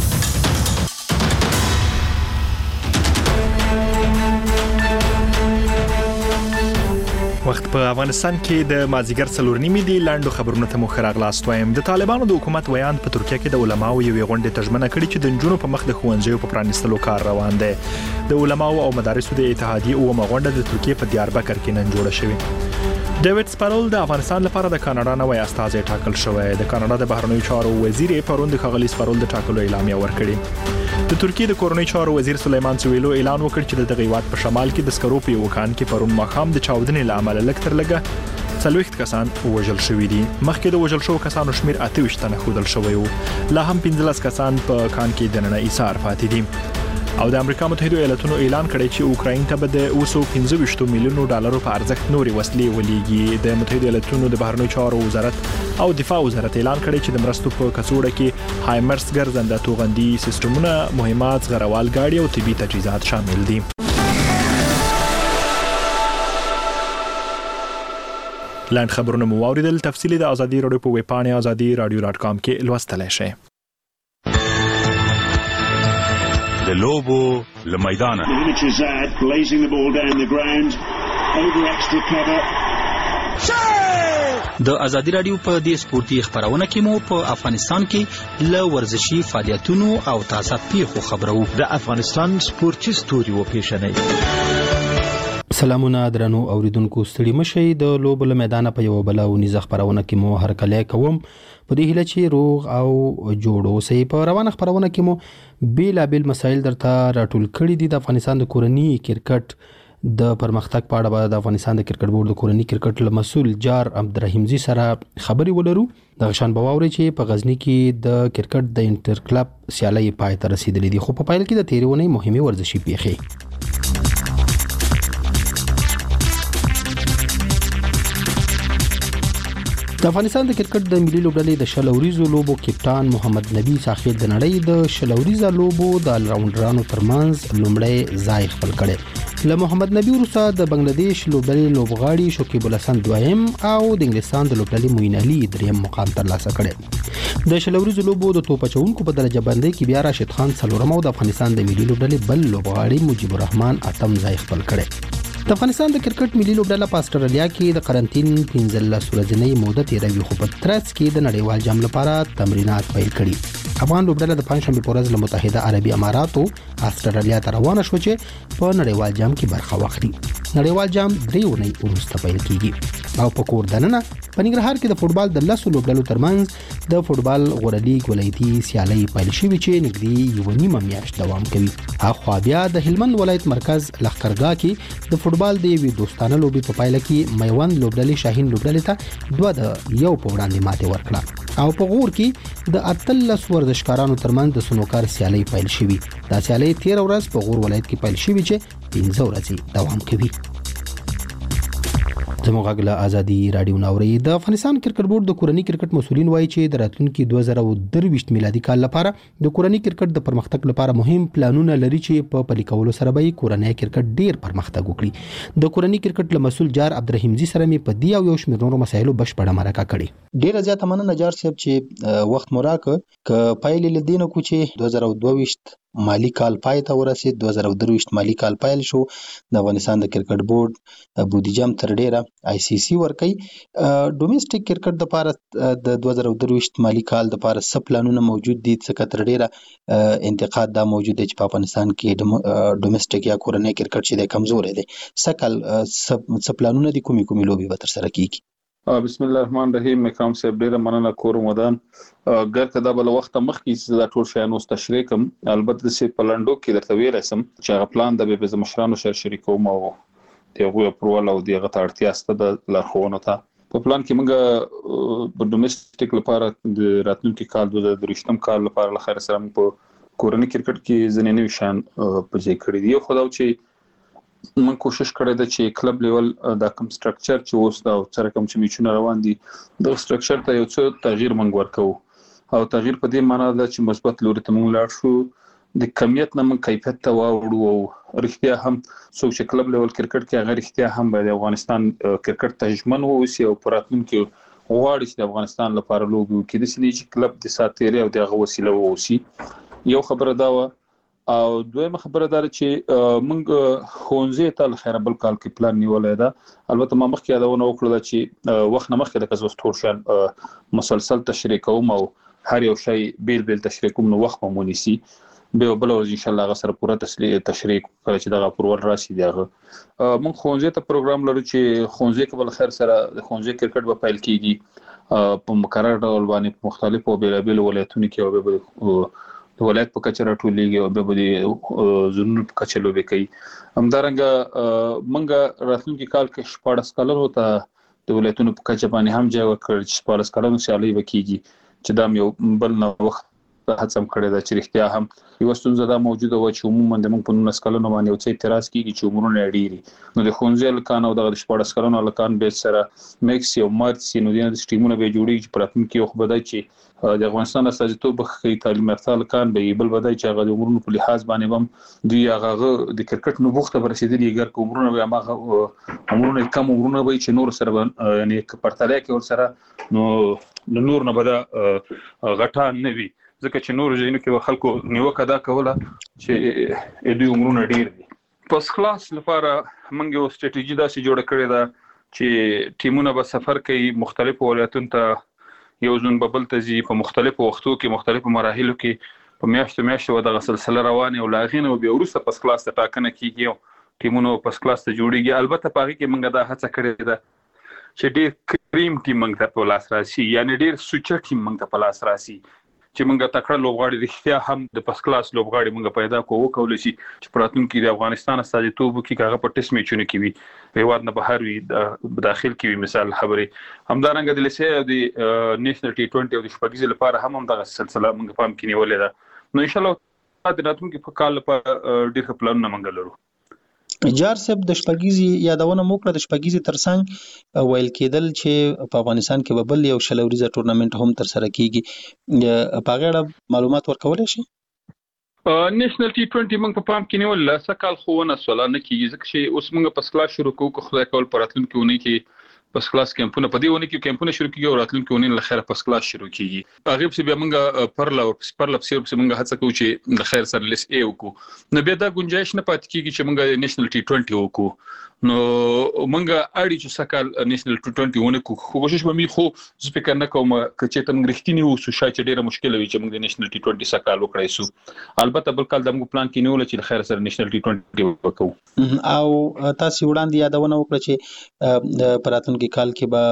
وخت په افغانستان کې د مازیګر 4:30 دی. لاندو خبرونه ته مو خراغلاست وایم. د طالبانو د حکومت ویان په ترکیه کې د علماو یوې غونډې ته ژمنه کړې چې د نجونو په مخ د ښوونځیو په پرانیستلو کار روان دی. د علماو او مدارسو د اتحادیې اومه غونډه د ترکیه په دیاربکر کې نن جوړه شوې. ډیوډ سپارول د افغانستان لپاره د کاناډا نوی استازی ټاکل شوی. د کاناډا د بهرنیو چارو وزیر پرون د ښاغلي سپارول د ټاکلو اعلامیه ورکړه. د ترکیه د کورنۍ چارو وزیر سلیمان سویلو اعلان وکړ چې د هیواد په شمال کې د سکرو په یو کان کې پرون ماښام د چاودنې له امله لږ تر لږه 40 کسان وژل شوي دي. مخکې د وژل شوو کسانو شمیر 28 تنه ښودل شوی و. لا هم 15 کسان په کان کې دننه ایثار پاتې دي. او د امریکا متحده ایالاتونو اعلان کړی چې اوکراین ته به د 225 میلیونو ډالرو په ارزښت نوري وسلې ولېږي. د متحده ایالاتونو د بهرنیو چارو وزارت او دفاع وزارت اعلان کړی چې د مرستو په کڅوړه کې هایمرس ګرځنده توغندي سیستمونه، مهمات، زغروال ګاډي او طبي تجهیزات شامل دي. لاند خبرونه مو واوریدل. تفصیلی د ازادي رادیو په ویب پاڼه azadi.radio.com کې لوستلای شئ. د لوبو لمیدانه د ازادي رادیو په دې سپورتي خبرونه کې مو په افغانستان کې ل ورزشي فعالیتونو او تازه پیښو خبرو. د افغانستان سپورتي ستوري و پیښنې. سلامونه درنو اوریدونکو، ستړي مشئ. د لوبو لمیدانه په یو بل او نيزه خبرونه کې مو هرکلی کوم په دې هیله چې روغ او جوړ اوسئ. په روانه خبرونه کې مو بیلابل مسایل درته راټول کړي دي. د افغانستان د کورنی کرکټ د پرمختګ په اړه د افغانستان د کرکټ بورډ د کورنی کرکټ مسؤل جار عبدالرحیمزي سره خبري ولرو. د غشان بواوري چې په غزنی کې د کرکټ د انټر کلب سیالي پای ته رسیدلې دي، خو په پایل کې د تیرونې مهمه ورزشي پیښې. د افغانستان د کرکټ د ملي لوبډلې د شلوريزو لوبو کپټان محمد نبی ساخیل د نړۍ د شلوريزه لوبو د الراوندرانو ترمنځ لومړی ځای خپل کړي. له محمد نبی وروسته د بنگلاديش لوبډلې لوبغاړي شکیب الحسن دویم او د انګلستان د لوبډلې موین علي دریم مقام ترلاسه کړي. د شلوريزو لوبو د توپچونکو په درجه بندۍ کې بیا راشد خان څلورم او د افغانستان د ملي لوبډلې بل لوبغاړي مجيب الرحمن اتم ځای خپل کړي. د افغانستان د کرکټ ملي لوبډله په استرالیا کې د قرنټین 15 ورځې موده تیروي، خو په ترڅ کې د نړیوال جام لپاره تمرینات پیل کړي. افغان لوبډله د پنځشنبه په ورځ له متحده عربي اماراتو استرالیا ته روانه شو چې په نړیوال جام کې برخه واخلي. نړیوال جام 3 اونۍ وروسته پیل کیږي او په کور دننه په ننګرهار کې د فوتبال د 10 لوبډلو ترمنځ د فوتبال غوړه لیګ ولایتي سیالي پیل شوې چې نږدې یو نیمه میاشت دوام کوي. اخو بیا د هلمند ولایت مرکز لخرګاه کې د فوتبال د یوې دوستانه لوبي په پایله کې میوند لوبډلې شاهین لوبډلې ته 2-1 په وړاندې ماته ورکړه او په غور کې د 13 ورزشکارانو ترمنځ د سنوکار سیالي پیل شوې. دا سیالي 13 ورځې په غور ولایت کې پیل شوې چې 15 ورځې دوام کوي. زموږ غږ له ازادي رادیو ناوري. د افغانستان کرکټ بورډ د کورنۍ کرکټ مسولین وایي چې د راتلونکي 2023 میلادي کال لپاره د کورنۍ کرکټ د پرمختګ لپاره مهم پلانونه لري چې په پلي کولو سره به کورنۍ کرکټ ډیر پرمختګ وکړي. د کورنۍ کرکټ له مسول جار عبدالرحیم زی سره مې په دی او یو شمېر نورو مسایلو بشپړه مرکه کړې. ډیره زیاته مننه جار صاحب چې وخت مو راکړ. ک پایلې لدینه کو چې 2022 مالی کال پای ته ورسید. 2023 مالی کال پایل شو. د افغانستان د کرکټ بورډ بودیجه هم تر ډیره آی سی سی ورکي. ډومېسټک کرکټ د لپاره د 2023 مالی کال د لپاره څه پلانونه موجود دي؟ څه تر ډیره انتقاد دا موجود دی چې په افغانستان کې ډومېسټک یا کورنۍ کرکټ چې د کمزور دی. څه پلانونه دي؟ کومې لوبي به تر سره کیږي؟ بسم الله الرحمن الرحیم. مکرم صاحب ډیره مننه کور مدان ګر کدا بل وخت مخکې دا ټول شیان اوس تشریح کوم. البته چې پلانډو کې درته ویل سم چې هغه پلان د به مشرانو سره شریکوم او دغه اپروال او دغه اړتیا ست د لارښوونو ته. په پلان کې موږ د ډومېسټک لپاره د راتلونکي کال 2023 کال لپاره لخر سره په کورنۍ کرکټ کې ځینې نوي شان په ځای کړی دی. خو دا چې من کوشش کړی دا چې کلب لیول دا کوم سټرکچر چې اوس دا سره کوم چې میچونه روان دي د سټرکچر ته یو څه تغییر منګ ورکو او تغییر په دې معنی دا چې مثبت لوري ته مونږ لاړ شو. د کمیت نه من کیفیت ته واوړو او رښتیا هم څوک چې کلب لیول کرکټ کې هغه رښتیا هم د افغانستان کرکټ ته ژمن ووسی او پراتونکو غواړي چې د افغانستان لپاره لوبي وکړي. د سړي چې کلب د ساتيري او دغه وسیله ووسی. یو خبره دا و او دویمه خبره دا چې موږ خونځې ته خیر بل کال کې پلان نیولای دا. البته ما مخکې یادونه وکړه چې وخت نه مخکې د کزوس تورشن مسلسل تشریح کوم او هر یو شی بیل تشریح کوم نو وخت مونږ نسی به بل ورځ ان شاء الله غسر پوره تشریح کړی چې دغه پرول راشي. دغه موږ خونځې ته پروګرام لرو چې خونځې کې بل خیر سره د خونځې کرکټ په فایل کېږي په مقرر ډول باندې مختلفو بیلابل ولایتونو کې او به د ولایت په کچه راټولېږي او به د زونونو په کچه لوبې کوي. همدارنګه موږ راتلونکي کال کې 14 کلونو ته د ولایتونو په کچه باندې هم ځای ورکړ چې 14 کلونو سیالي وکړي چې دا یو بل نه وخت هڅه کړې ده چې رښتیا هم یو ستونزه دا موجوده و چې عموما د موږ په 19 کلونو باندې یو څه اعتراض کیږي چې عمرونه ډیری نو د خونځې لکان او د 14 کلونو لکان به سره میکس یو مارچ نو د ټیمونو به جوړیږي چې پراتونکو خو بدای چې د افغانستان استازیتوب بخښي تعلیم یافته لکان به بل بدای چې هغه د عمرونو په لحاظ باندې هم دوی هغه د کرکټ نو بوخته برسېدلی ګر کومرونه به هغه عمرونه کم عمرونه به چې نور سره یعنی پرتاله کې ور سره نو نور نه بده غټه نه وي ځکه چې نور ځینو کې خلکو نیوکه دا کوله چې دوی عمرونه ډیر دي. پس خلاص لپاره موږ یو ستراتیژي داسې جوړه کړې ده چې ټیمونه به سفر کوي مختلفو ولایتونو ته یو ځون ببل ته ځي په مختلفو وختو کې مختلفو مراحلو کې په میاشتو د سلسله روانه او لاغینه او بیا وروسته پس خلاص ته ټاکنه کیږي ټیمونو پس خلاص ته جوړیږي. البته په هغه کې موږ دا هڅه کړې ده چې ډیر کریم ټیم موږ ته په لاس راشي یعنی ډیر سوچ ټیم موږ ته په لاس راشي چې موږ تکړه لوبغاړي رښتیا هم د پس کلاس لوبغاړي موږ پیدا کوو شي چې پراتونکو د افغانستان استازیتوب کې هغه په ټیسټ میچونه کې وي هیواد نه بهر وي داخل کې وي. مثال خبرې همدارنګه د لسه د نېشنل ټي 20 او د شپږیز لپاره هم دغه سلسله موږ پام کې نیولې ده. نو ان شاء الله د راتلونکي په کال لپاره ډېر پلانونه موږ لرو. جار صاحب د شپږیزي یادونه موکړه د شپږیزي ترڅنګ ویل کېدل چې په افغانستان کې به بل یو شلوريزه ټورنمنت هم تر سره کیږي په غاړه معلومات ورکول شي. نېشنل ټي 20 موږ په پام کې نیول سکهال خوونه سوال نه کیږي ځکه چې اوس موږ په سکلا شروع کوو خدای کول پراتلونکو ونه کې پس کلاس کیمپونه په دې ونه کې کیمپونه شروع کیږي او راتلونکو ونه له خیره پس کلاس شروع کیږي. هغه په بیا موږ پرلا سیرپ موږ هڅه کوو چې د خیر سره لیس ای وکړو نو بیا دا گنجائش نه پات کیږي چې موږ نېشنل ټي 20 وکړو نو موږ اړي چې سکهال نېشنل ټي 20 ونه کوو کوشش به مې خو زه فکر نه کوم چې تم غریښتینی وو شای چې ډیره مشکل وي چې موږ د نېشنل ټي 20 سکهال وکړای سو. البته بل کال د موږ پلان کې نیول چې خیر سره نېشنل ټي 20 وکړو او تاسو وړاندې یادونه وکړه چې پراتونکو کال کې به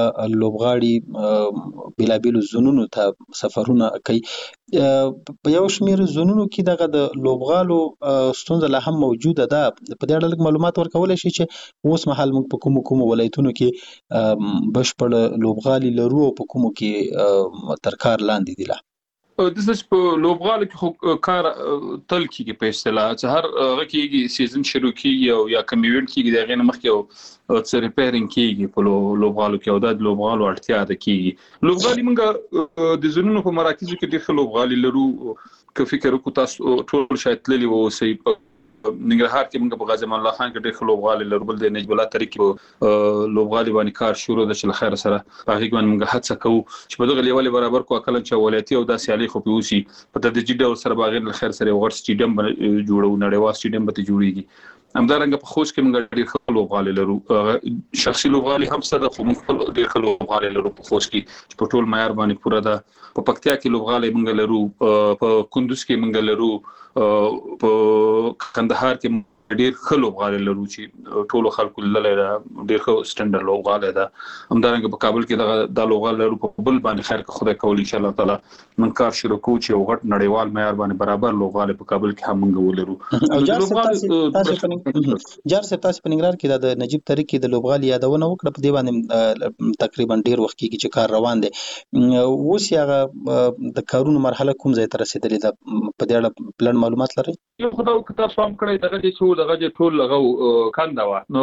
لوبغاړي بلابل زونونو ته سفرونه کوي. په یو شمېر زونونو کې دغه د لوبغالو ستونزه لا هم موجوده ده. په دې اړه معلومات ورکول شي چې اوس مهال موږ په کوم ولایتونو کې بشپړ لوبغالي لرو او په کومو کې تر کار لاندې دي. د څه په لوبغالو کې کار تل کېږي په اصطلاح چې هر هغه کېږي سیزن شروع کېږي او یا کوم ایونت کېږي د غیر مخکې او څه ریپیرینګ کېږي په لوبغالو کې او د لوبغالو اړتیا ده کېږي لوبغالي موږ د زونونو په مراکزو کې ډېر لوبغالي لرو که فکر وکړو تاسو ټول شاید تللی وو سي ننګرهار کې موږ په غازی امان الله خان کې ډېر لوبغالي لرو بل د نجیب الله طریق لوبغالي باندې کار شروع د شل خیر سره هغه باندې موږ هڅه کوو چې په دغه لیول برابر کو اکل چې ولایتي او د سیالي خو پیوسی په تدریجي ډول سره باغیر خیر سره ورس سټیډیم جوړو نړیوال سټیډیم به جوړیږي همدارنګه په خوست کې موږ ډېر لوبغالي لرو شخصي لوبغالي هم سره خو موږ ډېر لوبغالي لرو په خوست کې په ټول معیار باندې پوره ده په پکتیا کې لوبغالي موږ لرو په کندوز کې موږ لرو په کندهار کې ډېر لوبغالي لرو چې ټول خلکو لاره ډېر سټانډرډ لوبغالي ده همدارنګه په کابل کې د لوبغالي لرو په بل باندې خیر که خدای کول ان شاء الله تعالی من کار شروع کوو چې وغټ نړیوال معیار باندې برابر لوبغالي په کابل کې هم موږ ولرو جار سه تاسو په ننګرهار کې د نجیب طریق د لوبغالي یادونه وکړه په دی باندې تقریبا ډېر وخت کې چې کار روان دي اوس هغه د کارونو مرحله کوم ځای ته رسیدلې ده په دې اړه پلان معلومات لري یو خدای کتاب فهم کړی دغه چې ټول لغه کنده و نو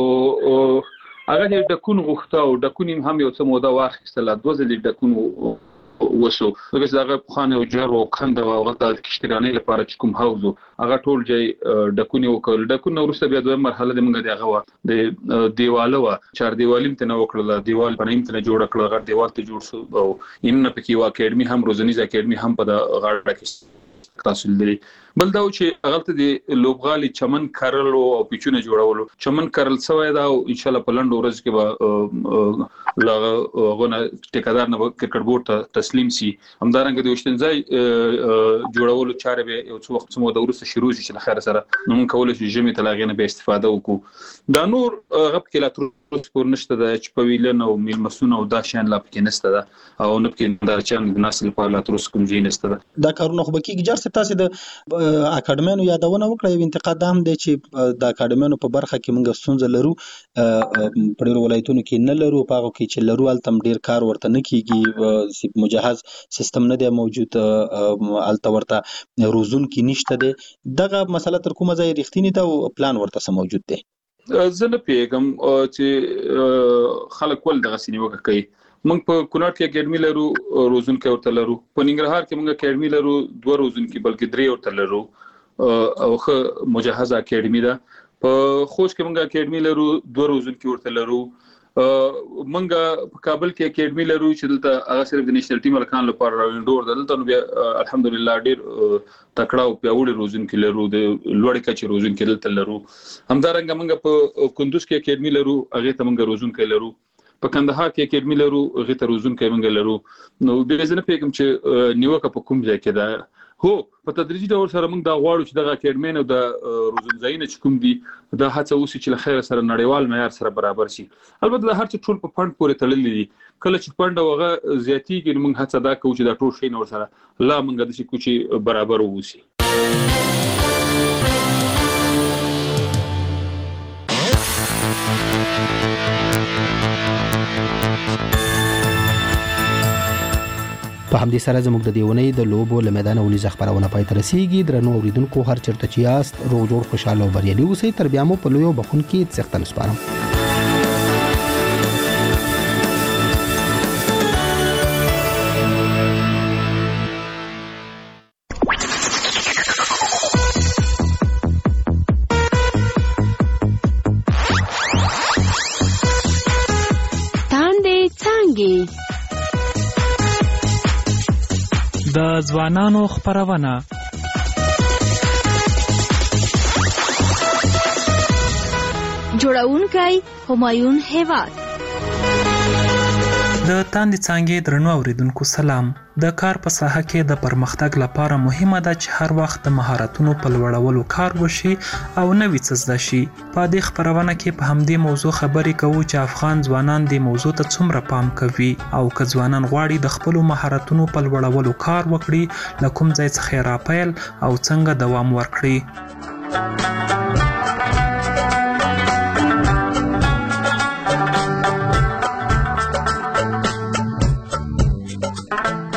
هغه د کون غوښته او د کون هم یو څه موده واخیستله دوزل د کون وسو دغه خانه او جر او کنده او غلطه کشترانه لپاره چې کوم حوزو هغه ټول ځای د کون وکړل د کون ورسته بیا د مرحله د منګه دغه د دیواله و چار دیوالیم ته نو وکړل دیوال پنیم ته جوړ کړل غړ دیوال ته جوړ شو او ان په کې وا اکیډمي هم روزنیز اکیډمي هم په غړ کې تاسو لري بل دا چې هغه د لوبغالي چمن کارل او پیچونه جوړولو چمن کارل سوی دا او ان شاء الله په لنډ ورځ کې به لغونه ټیکادار نه کرکټ بورډ ته تسلیم سي همدارنګه د وشتنځای جوړولو چارې به یو څو وخت مو د ورسته شروع شي چې خیر سره نو موږ کولای شو جمعي تلاغینه به استفاده وکړو دا نور غب کې لا تر پور نشته د چې په ویلن او میلمسونه او دا شان لا پکې نشته دا او نه پکې دا چان د نسل په لا تر کوم ځای نشته دا کارونه خو به کې جار تاسو د اکاډمیانو یادونه وکړه یو انتقاد هم دی چې د اکاډمیانو په برخه کې موږ ستونزه لرو په ډیرو ولایتونو کې نه لرو په هغه کې چې لرو التم ډیر کار ورته نه کیږي مجهز سیستم نه دی موجود الته ورته روزون کې نشته دی دغه مسله تر کومه ځای رښتینی ده او پلان ورته سم موجود دی زه نه پیګم چې خلک ول دغه سینیوکه کوي موږ په کونړ کې اکیډمي لرو روزون کې ورته لرو په ننګرهار کې موږ اکیډمي لرو 2 روزون کې بلکې 3 ورته لرو او خو مجهزه اکیډمي ده په خوست کې موږ اکیډمي لرو 2 روزون کې ورته لرو موږ په کابل کې اکیډمي لرو چې دلته هغه صرف د نېشنل ټیم لکان لپاره راوندور دلته نو بیا الحمدلله ډیر تکړه او پیاوړي روزون کې لرو د لوړ کچې روزون کې دلته لرو همدارنګه موږ په کندوز کې اکیډمي لرو هغه ته موږ روزون کې لرو په کندهار کې اکیډمي لرو هغه ته روزون کې موږ لرو نو به زنه پیګم چې نیوکه په کوم ځای کې ده هو په تدریجي ډول سره موږ دا غواړو چې دغه اکیډمي نو د روزون ځایونه چې کوم دي دا هڅه وسی چې لخر سره نړیوال معیار سره برابر شي البته هر څه ټول په فند پورې تړلې دي کله چې فند وغه زیاتیږي موږ هڅه دا کوو چې دا ټول شي نور سره لا موږ د شي کوچي برابر ووسی په همدې سره زموږ د دیونې د لوبو له میدان ولې خبرونه پای ته رسیدي درنو اوریدونکو هر چرته چې یاست روغ جوړ خوشاله او بریالي اوسئ تر بیا مو په لویو بخون کې څختل سپارم د ځوانانو خبرونه جوړونکی همایون هیواد د تاندې څانګې درنو اوریدونکو سلام د کار په ساحه کې د پرمختګ لپاره مهمه ده چې هر وخت د مهارتونو په لوړولو کار وشي او نوې څه زده شي په دې خبرونه کې په همدې موضوع خبرې کوو چې افغان ځوانان دې موضوع ته څومره پام کوي او که ځوانان غواړي د خپل مهارتونو په لوړولو کار وکړي له کوم ځای څخه راپیل او څنګه دوام ورکړي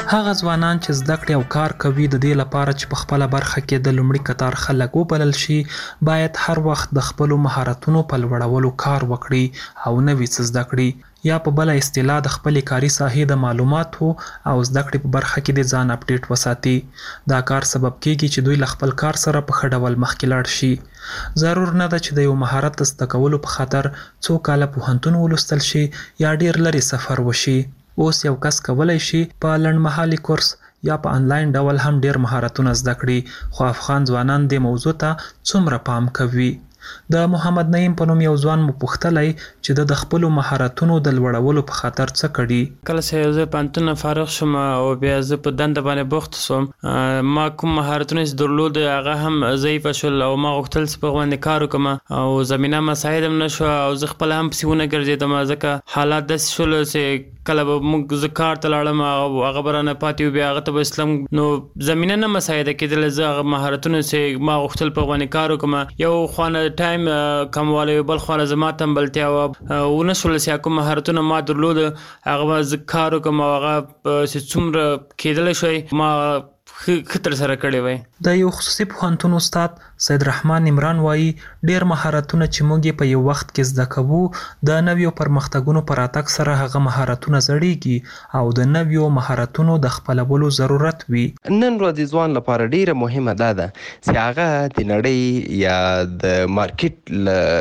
هغه ځوانان چې زده کړې او کار کوي د دې لپاره چې په خپل برخه کې د لومړي قطار خلک وبلل شي باید هر وخت د خپل مهارتونو په لوړولو کار وکړي او نوې څه زده کړي یا په بل اصطلاح د خپل کاري ساحې د معلوماتو او زده کړې په برخه کې د ځان اپډیټ وساتي. دا کار سبب کیږي چې دوی له خپل کار سره په ښه ډول مخکې لاړ شي. ضرور نه ده چې د یو مهارت زده کولو په خاطر څو کاله پوهنتون ولوستل شي یا ډیر لري سفر وشي. اوس یو کس کولای شي په لنډمهالي کورس یا په انلاین ډول هم ډیر مهارتونه زده کړي، خو افغان ځوانان دې موضوع ته څومره پام کوي؟ د محمد نعیم په نوم یو ځوان مو پوښتلی چې د خپل مهارتونو د لوړولو په خاطر څه کړي. کله چې زه پوهنتون فارغ شوم او بیا زه په دنده باندې بوخت شوم، ما کوم مهارتونه چې درلود هغه هم ضعیف شول او ما غوښتل چې په باندې کار وکړم او زمينه مساعد هم نشو او زه خپل هم پسونه ګرځیدم ځکه حالات داسې شول چې کله به موږ زه کار ته لاړم او هغه برانه پاتې بیا هغه ته اسلام نو زمينه نه مساعده کېدل. زه مهارتونه چې ما غوښتل په باندې کار وکړم یو خوانه ټایم کمواله بل خوانه زما تمبلتیا او ونشول چې کوم مهارتونه ما درلود هغه ز کار وکړم هغه چې څومره کېدل شوی ما خطر سره کړی وای. د یو خصوصي پوهنتون استاد سید رحمان عمران وایي ډیر مهارتونه چې موږ په یو وخت کې زده کوو د نویو پرمختګونو پر اتک سره هغه مهارتونه زړیږي او د نویو مهارتونو د خپلولو ضرورت وي. نن ورځ ځوان لپاره ډیره مهمه ده چې هغه د نړۍ یا د مارکیټ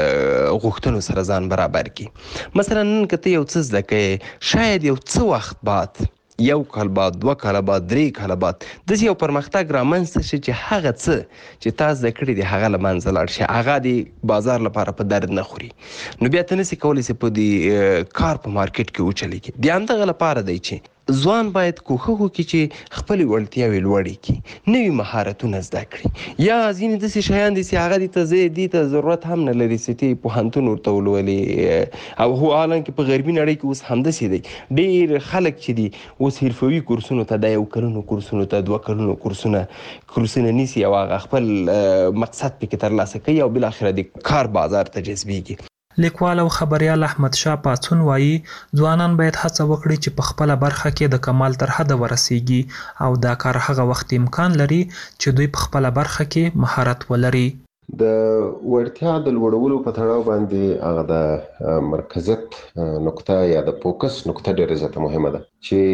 غوښتنو سره ځان برابر کړي. مثلا نن کته یو څه زده کوي شاید یو څه وخت بعد یو کال بعد 2 کال بعد 3 کال بعد د یو پرمختګ رامنځته شي چې هغه څه چې تاسو د کړی دی هغه لمنځه لاړ شي هغه د بازار لپاره په درد نه خوري نو بیا ته نسی کولی چې په دې کار په مارکیټ کې وچلېږي. د همدغه لپاره دی چې ځوان باید کوښښ وکړي چې خپل وړتیاوې لوړې کړي، نوي مهارتونه زده کړي یا ځینې داسې شیان دي چې هغه دې ته ضرورت هم نه لري چې ته پوهنتون ورته ولولې او هو حالانکه په غربي نړۍ کې اوس همداسې دی. ډېر خلک چې دي اوس حرفوي کورسونو ته د 1 کلونو کورسونو ته 2 کلونو کورسونه نیسي او هغه خپل مقصد پکې ترلاسه کوي او بالاخره د کار بازار ته جذبېږي. لیکوال او خبريال احمد شاه پاڅون وایي ځوانان باید هڅه وکړي چې په خپل برخه کې د کمال تر حد ورسیږي او دا کار هغه وخت امکان لري چې دوی په خپل برخه کې مهارت ولري. د ورتیا د لوړولو په تړاو باندې هغه د مرکزیت نقطه یا د فوکس نقطه ډېره زیاته مهمه ده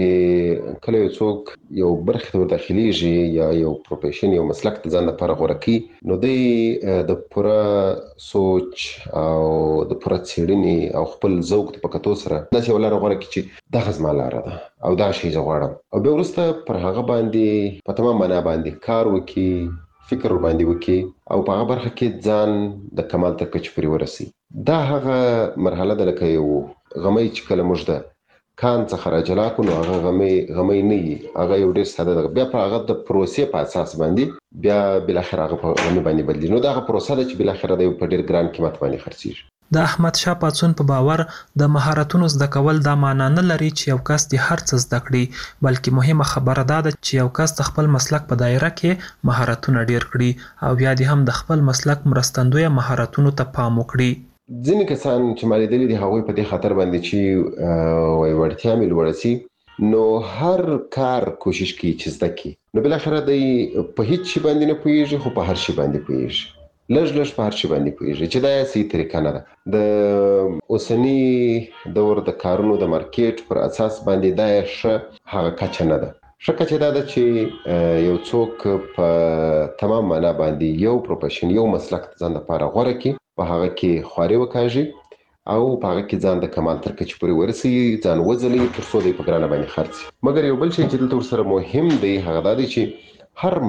چې کله یو څوک یو برخه ته داخليږي یا یو پروفیشن یو مسلک ته ځان لپاره غوړه کوي نو د پوره سوچ او د پوره څېړنې او خپل ذوق په کتو سره داسې ولر غوړه کوي چې دغه زما لاره ده او دا شی زه غواړم او بیا وروسته پر هغه باندې په تمام معنا باندې کار وکړي فکر باندې وکړي او په هغه برخه کې ځان د کمال تر کچې پورې ورسي. دا هغه مرحله ده لکه یو غمی چې کله موږ ده کان څخه راجلا کړو نو هغه غمی نه وي هغه یو ډېر ساده ده بیا په هغه د پروسې په اساس باندې بیا بالاخره هغه په غمی باندې بدلي نو دا هغه پروسه ده چې بالاخره د په ډېر ګران قیمت باندې خرڅېږي. د احمد شاه پاڅون په باور د مهارتونو زده کول دا معنا نه لري چې یو کس د هر څه زده کړي بلکې مهمه خبره ده چې یو کس د خپل مسلک په دایره کې مهارتونه ډیر کړي او بیا د هم د خپل مسلک مرستندوی مهارتونو ته پام وکړي. ځینې کسان چې مالیدلې دي هغوی په دې خاطر باندې چې وړتیا مې لوړه سي نو هر کار کوشش کوي چې زده کړي نو بالاخره د په هیڅ شي باندې نه پوهیږي خو په هر شي باندې پوهیږي لږ په هر شي باندې پوهیږي چې دا صحیح طریقه نه ده. د اوسنی دور د کارونو د مارکیټ پر اساس باندې دا ښه هغه کچه نه ده. ښه کچه دا ده چې یو څوک په تمام معنا باندې یو پروفیشن یو مسلک ځان لپاره غوره کړي په هغه کې خواري وکاږي او په هغه کې ځان د کمال تر کچې پورې ورسي ځان وځلي تر څو د په ګرانه باندې خرڅي. مګر یو بل شی چې دلته ورسره مهم دی هغه دا دی چې هر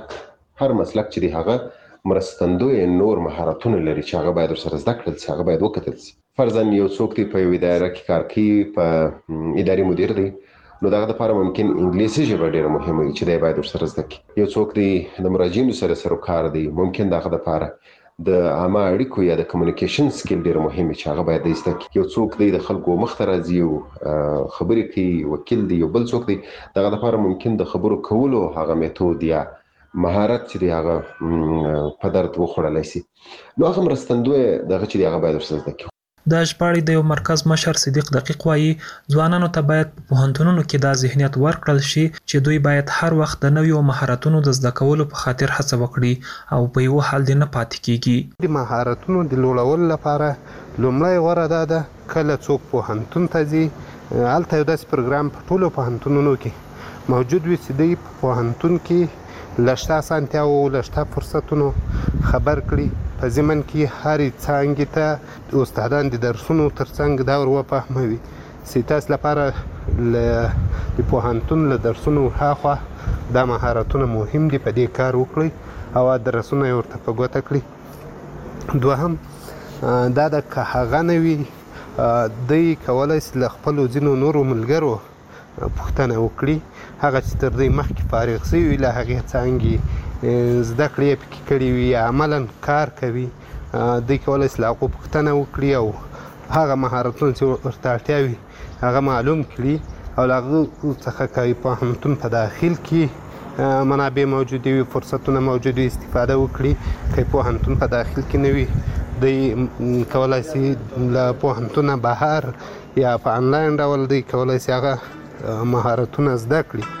مسلک چې دی هغه مرستندوی نور مهارتونه لري چې هغه باید ورسره زده کړل شي هغه باید وکتل شي. فرضاً یو څوک دی په یو اداره کې کار کوي په اداري مدیر دی نو دغه لپاره ممکن انګلیسي ژبه ډیره مهمه وي چې دی باید ورسره زده کړي. یو څوک دی د مراجعینو سره کار دی ممکن دغه لپاره د عامه اړیکو یا د کمیونیکیشن سکیل ډیره مهمه چې هغه باید زده کړي. یو څوک دی د خلکو مخ ته راځي او خبرې کوي وکیل دی یو بل څوک دی دغه لپاره ممکن د خبرو کولو هغه میتود یا مهارت چې هغه په درد وخوړلای شي نو هغه مرستندوی دغه چې هغه باید ورسره زده کړي. د ژباړې د یو مرکز مشر صدیق دقیق وایي ځوانانو ته باید په پوهنتونونو کې دا ذهنیت ورکړل شي چې دوی باید هر وخت د نویو مهارتونو د زده کولو په خاطر هڅه وکړي او په یو حال دې نه پاتې کیږي. د مهارتونو د لوړولو لپاره لومړی غوره ده کله څوک پوهنتون ته ځي هلته یو داسې پروګرام په ټولو پوهنتونونو کې موجود وي چې دوی په پوهنتون کې له شته اسانتیاوو له شته فرصتونو خبر کړي. په ضمن کې هرې څانګې ته استادان د درسونو ترڅنګ دا ور وفهموي چې تاسو لپاره د پوهنتون له درسونو هاخوا دا مهارتونه مهم دي، په دې کار وکړئ او درسونه یې ورته په ګوته کړي. دوهم دا د که هغه نه وي دوی کولی شي له خپلو ځینو نورو ملګرو پوښتنه وکړي هغه چې تر دوی مخکې فارغ شوي وي له هغې څانګې زده کړې یې پکې کړي وي یا عملا کار کوي دوی کولی شي له هغو پوښتنه وکړي او هغه مهارتونه چې ورته اړتیا وي هغه معلوم کړي او له هغه څخه که پوهنتون په داخل کې منابع موجودې وي فرصتونه موجود وي استفاده وکړي. که پوهنتون په داخل کې نه وي دوی کولی شي له پوهنتونه بهر یا په انلاین ډول دوی کولی شي هغه مهارتونه زده کړي.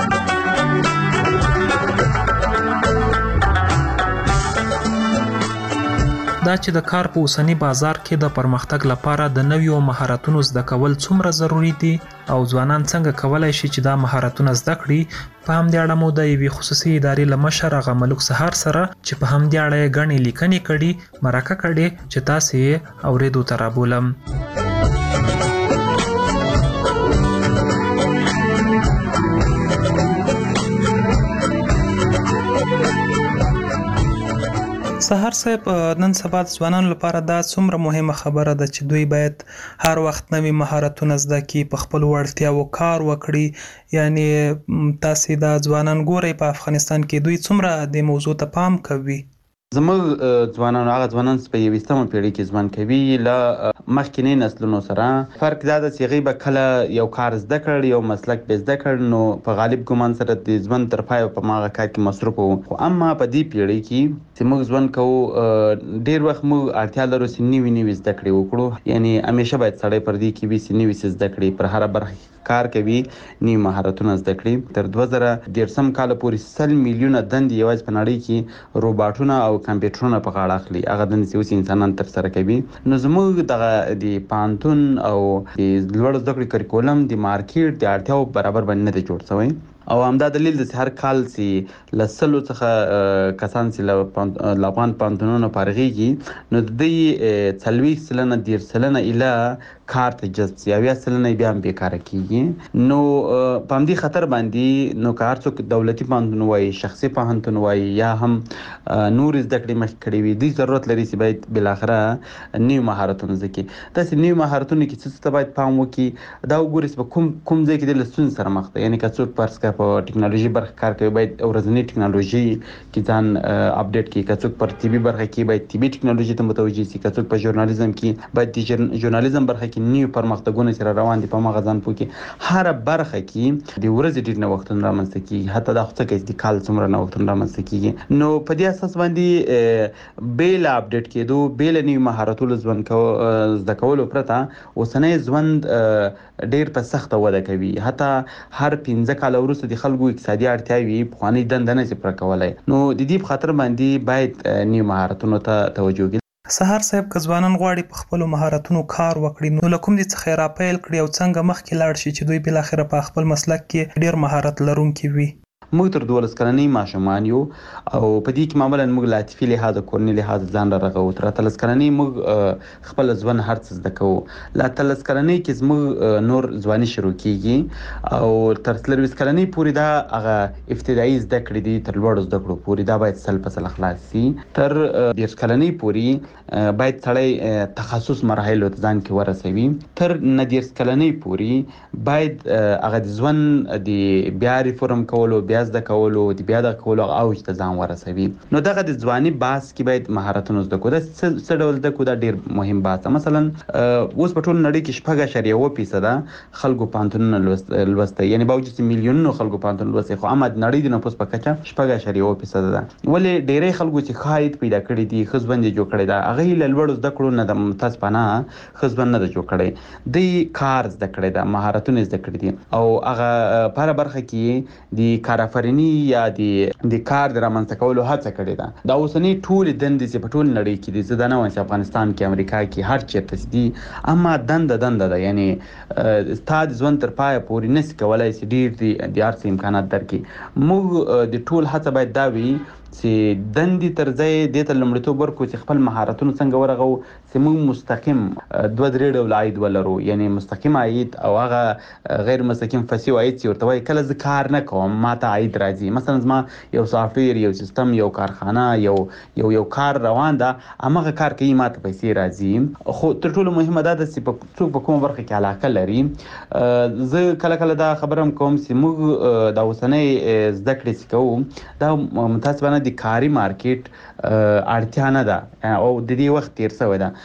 دا چې د کار په اوسنی بازار کې د پرمختګ لپاره د نویو مهارتونو زده کول څومره ضروری دي او ځوانان څنګه کولای شي چې دا مهارتونه زده کړي، په همدې اړه مو د یوې خصوصي ادارې له مشر هغه ملک سهار سره چې په همدې اړه یې ګڼې لیکنې کړي مرکه کړې چې تاسې یې اورېدو ته رابولم. سهار صاحب، نن سبا د ځوانانو لپاره دا څومره مهمه خبره ده چې دوی باید هر وخت نوي مهارتونه زده کړي، په خپلو وړتیاوو کار وکړي. یعنی تاسې دا ځوانان ګورئ په افغانستان کې دوی څومره د موضوع ته پام کوي؟ زموږ ځوانان هغه ځوانان چې په 21مه پیړۍ کې ژوند کوي له مخکینی نسلونو سره فرق دا ده چې هغوی به کله یو کار زده کړ یو مسلک به زده کړ نو په غالب ګمان سره د ژوند تر پایه په هماغه کار کې مصروف وو. خو اما په دې پیړۍ کې چې موږ ژوند کوو ډېر وخت موږ اړتیا لرو چې نوي زده کړې وکړو. یعنی همیشه باید سړی پر دې کې وي چې نوي څه زده کړي، پر هره برخه کار کوي، نوي مهارتونه زده کړي. تر 2013 کال پورې 100 میلیونه دندې یوازې په نړۍ کې روباټونه او کمپیوټرونه په غاړه اخلي، هغه دندې چې اوس انسانان ترسره کوي. نو زموږ دغه د پوهنتون او د لوړ زده کړې کریکولم د مارکیټ د اړتیاو برابر باندې نه دی جوړ شوی او همدا دلیل د هر کال چې له 100 څخه کسان چې له افغان پوهنتونونو فارغېږي نو د دوی 40% 10% اله کار ته جذب شي، 80% بیا هم بیکاره کېږي. نو په همدې خطر باندې نو که هر څوک دولتي پوهنتون وایي، شخصي پوهنتون وایي یا هم نور زده کړې مخکې کړې وي، دوی ضرورت لري چې باید بالاخره نوي مهارتونه زده کړي. داسې نوي مهارتونه کې څه ته باید پام وکړي دا وګورئ چې په کوم ځای کې د له ستونزې سره مخ ده. یعنې که څوک فرض کړه په ټکنالوژي برخه کار کوي باید ورځنۍ ټکنالوژي کې ځان اپډیټ کړي، که څوک پر طبي برخه کې باید طبي ټکنالوژي ته متوجه شي، که څوک په ژورنالیزم کې باید د ژورنالیزم برخه کې نوي پرمختګونه چې روان دي په هماغه ځان پوه کړي. هره برخه کې د ورځې ډېر نوښتونه رامنځته کېږي، حتی دا خو څه کوي د کال څومره نوښتونه رامنځته کېږي. نو په دې اساس باندې بې له اپډیټ کېدو، بې له نوي مهارتونو زده کولو پرته اوسنی ژوند ډېر په سخته وده کوي. حتی هر 15 کاله وروسته د خلکو اقتصادي اړتیاوې پخوانۍ دنده نه شي پوره کولی. نو د دې په خاطر باندې باید نوي مهارتونو ته توجه وکړي. سهار صاحب، که ځوانان غواړي په خپلو مهارتونو کار وکړي نو له کوم ځای څخه یې راپیل کړي او څنګه مخکې لاړ شي چې دوی بالاخره په خپل مسلک کې ډېر مهارت لرونکي وي؟ موږ تر 12 کلنۍ ماشومان یو او په دې کې معمولا موږ له عاطفي لحاظه کورني لحاظه ځان رغوو. تر 13 کلنۍ موږ خپل ژوند هر څه زده کوو. له 13 کلنۍ کې زموږ نور ځواني شروع کیږي او تر 23 کلنۍ پورې دا هغه ابتدایي زده کړې دي تر لوړو زده کړو پورې دا باید سل په سل خلاص شي. تر 20 کلنۍ پورې باید سړی تخصص مراحلو ته ځان کې ورسوي. تر 19 کلنۍ پورې باید هغه د ژوند د بیا ریفورم کولو، بیا بیا زده کولو د بیا د کولو اوج ته ځان ورسوي. نو دغه د ځواني باس کې باید مهارتونه زده کو. دا څه ډول زده کو دا ډیر مهم باس. مثلا اوس په ټول نړۍ کې 6.1% خلکو پانتونونه لوسته، یعنی باوجود میلیونونو خلکو پانتون لوسته، خو امد نړۍ د نفوس په کچه 6.1% ده. ولې ډیری خلکو چې خاید پیدا کړی دي، خزبند جوړ کړی دا، هغه له لوړ زده کړو نه د ممتاز پناه خزبند نه جوړ کړی دی، کار زده کړی دا، مهارتونه زده کړی دي، او هغه په برخه کې د کارآفرینی یا د کار د رامنځته کولو هڅه کړې ده. دا اوسنی ټول دندې چې په ټول نړۍ کې دي، زه دا نه وایم چې افغانستان کې، امریکا کې، هر چیرته دي، اما دنده ده، یعنی ستاسو ژوند تر پای پورې نس کولای چې ډیر د هر څه امکانات درکړي. موږ د ټول هڅه باید دا وي چې دندې تر ځای دې ته لومړیتوب ورکړو چې خپل مهارتونه څنګه ورغو چې موږ مستقیم 2-3 ډول عاید ولرو، یعنی مستقیم عاید او هغه غیر مستقیم فسیو عاید چې ورته وایي کله زه کار نه کوم ما ته عاید راځي. مثلا زما یو سافټویر، یو سیستم، یو کارخانه، یو کار روان ده، همغه کار کوي ما ته پیسې راځي. خو تر ټولو مهمه دا ده چې څوک په کومه برخه کې علاقه لري. زه کله دا خبره کوم چې موږ د اوسنۍ زده کړې چې کوو دا متاسفانه د کاري مارکیټ اړتیا نه ده او د دې وخت تیر شوی ده.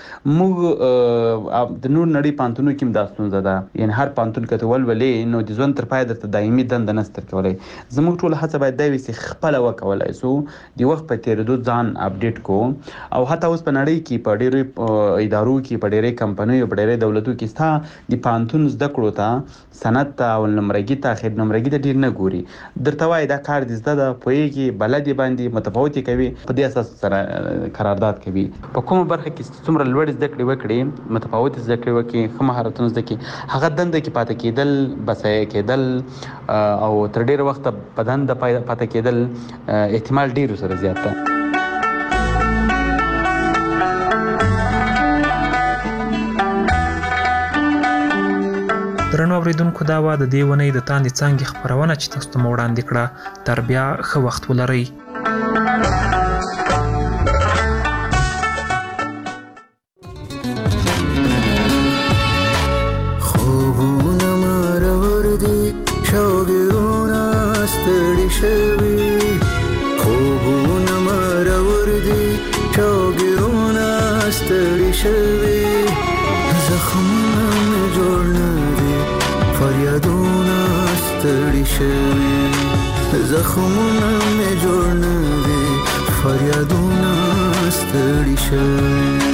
موږ د نور نړۍ پانتونو کې دا ستونزه ده، یعنی هر پانتون کته ولولې نو د ژوند تر پای درته دایمي دنده نه ستر کولای. زموږ ټول هڅه باید دا وي چې خپل وکولای سو د وخت په تیریدو ځان اپډیټ کو. او حتی اوس په نړۍ کې په ډېرو ادارو کې، په ډېرې کمپنیو، په ډېرې دولتو کې ستا د پانتون زده کړو ته سند ته او نمرګي ته خیر نمرګي ته ډیر نه ګوري، درته وایي دا کار دې زده ده، پوهېږي، بلد باندې متفاوتې کوي، په دې اساس سره قرارداد کوي. په کومه برخه کې څومره لوړ زده کړې وکړي، متفاوت زده کړې وکړي، ښه مهارتونه زده کړي، هغه دنده کې پاتې کېدل، بسایه کېدل او تر ډېره وخته په دنده پاتې کېدل احتمال ډېر سره زیات ده. درنو اوریدونکو، دا وا د دې ونې د تاندې څانګې خپرونه چې تاسو ته مو وړاندې کړه. تر بیا ښه وخت ولرئ. خوبونه مرور دي، شوګرونه ستړي شوي، خوبونه مرور دي، شوګرونه ستړي شوي، زخمونه مې جوړ نه دي، فریادونه ستړي شوي، زخمونه مې جوړ نه دي، فریادونه ستړي شوي.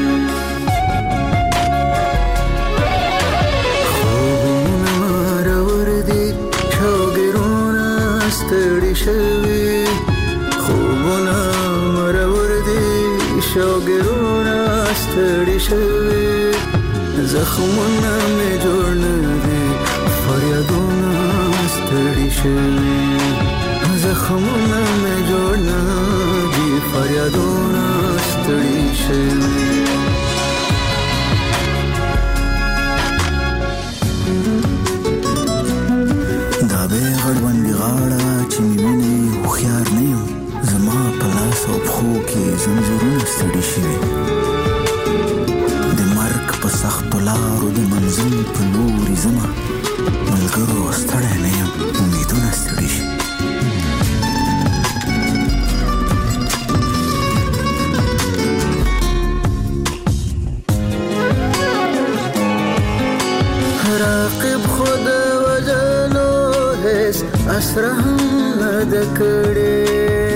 خوبونه مرور دي، شوګرونه ستړي شوي، خوبونه مرور دي، شوګرونه ستړي شوي، زخمونه مې جوړ نه دي، فریادونه ستړي شوي، زخمونه مې جوړ نه دي، فریادونه ستړي شوي. دا به غړوندې غاړه چې مې ویني هوښیار نه یم، زما په لاس او پښو کې زنځیرونه ستړي شوي، د مرګ په سختو لارو د منزل په لوري ځمه، ملګرو ستړی نه یم، امیدونه ستړي شي. راقب خود وجلو هیڅ اسره هم نه ده کړې،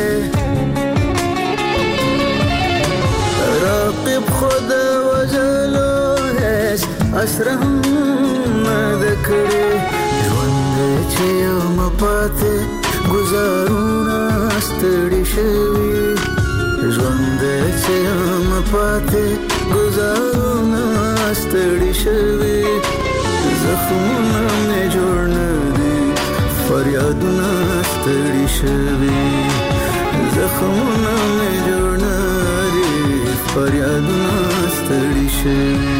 راقب خود وجلو هیڅ اسره هم نه ده کړې، ژوند چې یم پاتې ګزارونه ستړي شوي، ژوند چې یم پاتې ګزارونه ستړي شوي، زخمونه مې جوړ نه دي، فریادونه ستړي شوي، زخمونه مې جوړ نه دي، فریادونه ستړي شوي.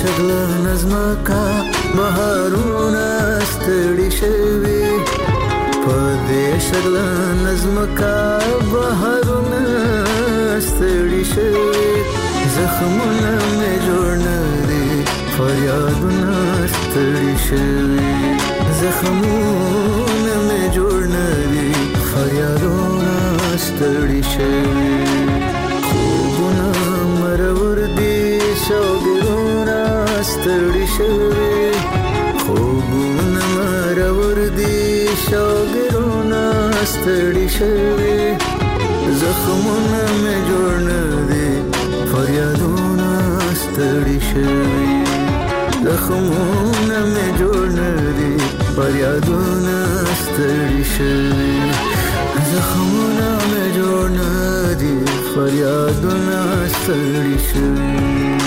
شغله نظمکا بهارونه ستړي شوي په دې شغله نظمکا بهارونه ستړي شوي زخمونه مې جوړ نه دي فریادونه ستړي شوي زخمونه مې جوړ نه دي فریادونه ستړي شوي خوبونه مرور دي شوګرونه ستړي شوي خوبونه مرور دي شوګرونه ستړي شوي زخمونه مې جوړ نه دي فریادونه ستړي شوي زخمونه مې جوړ نه دي فریادونه ستړي شوي زخمونه مې جوړ نه دي فریادونه ستړي شوي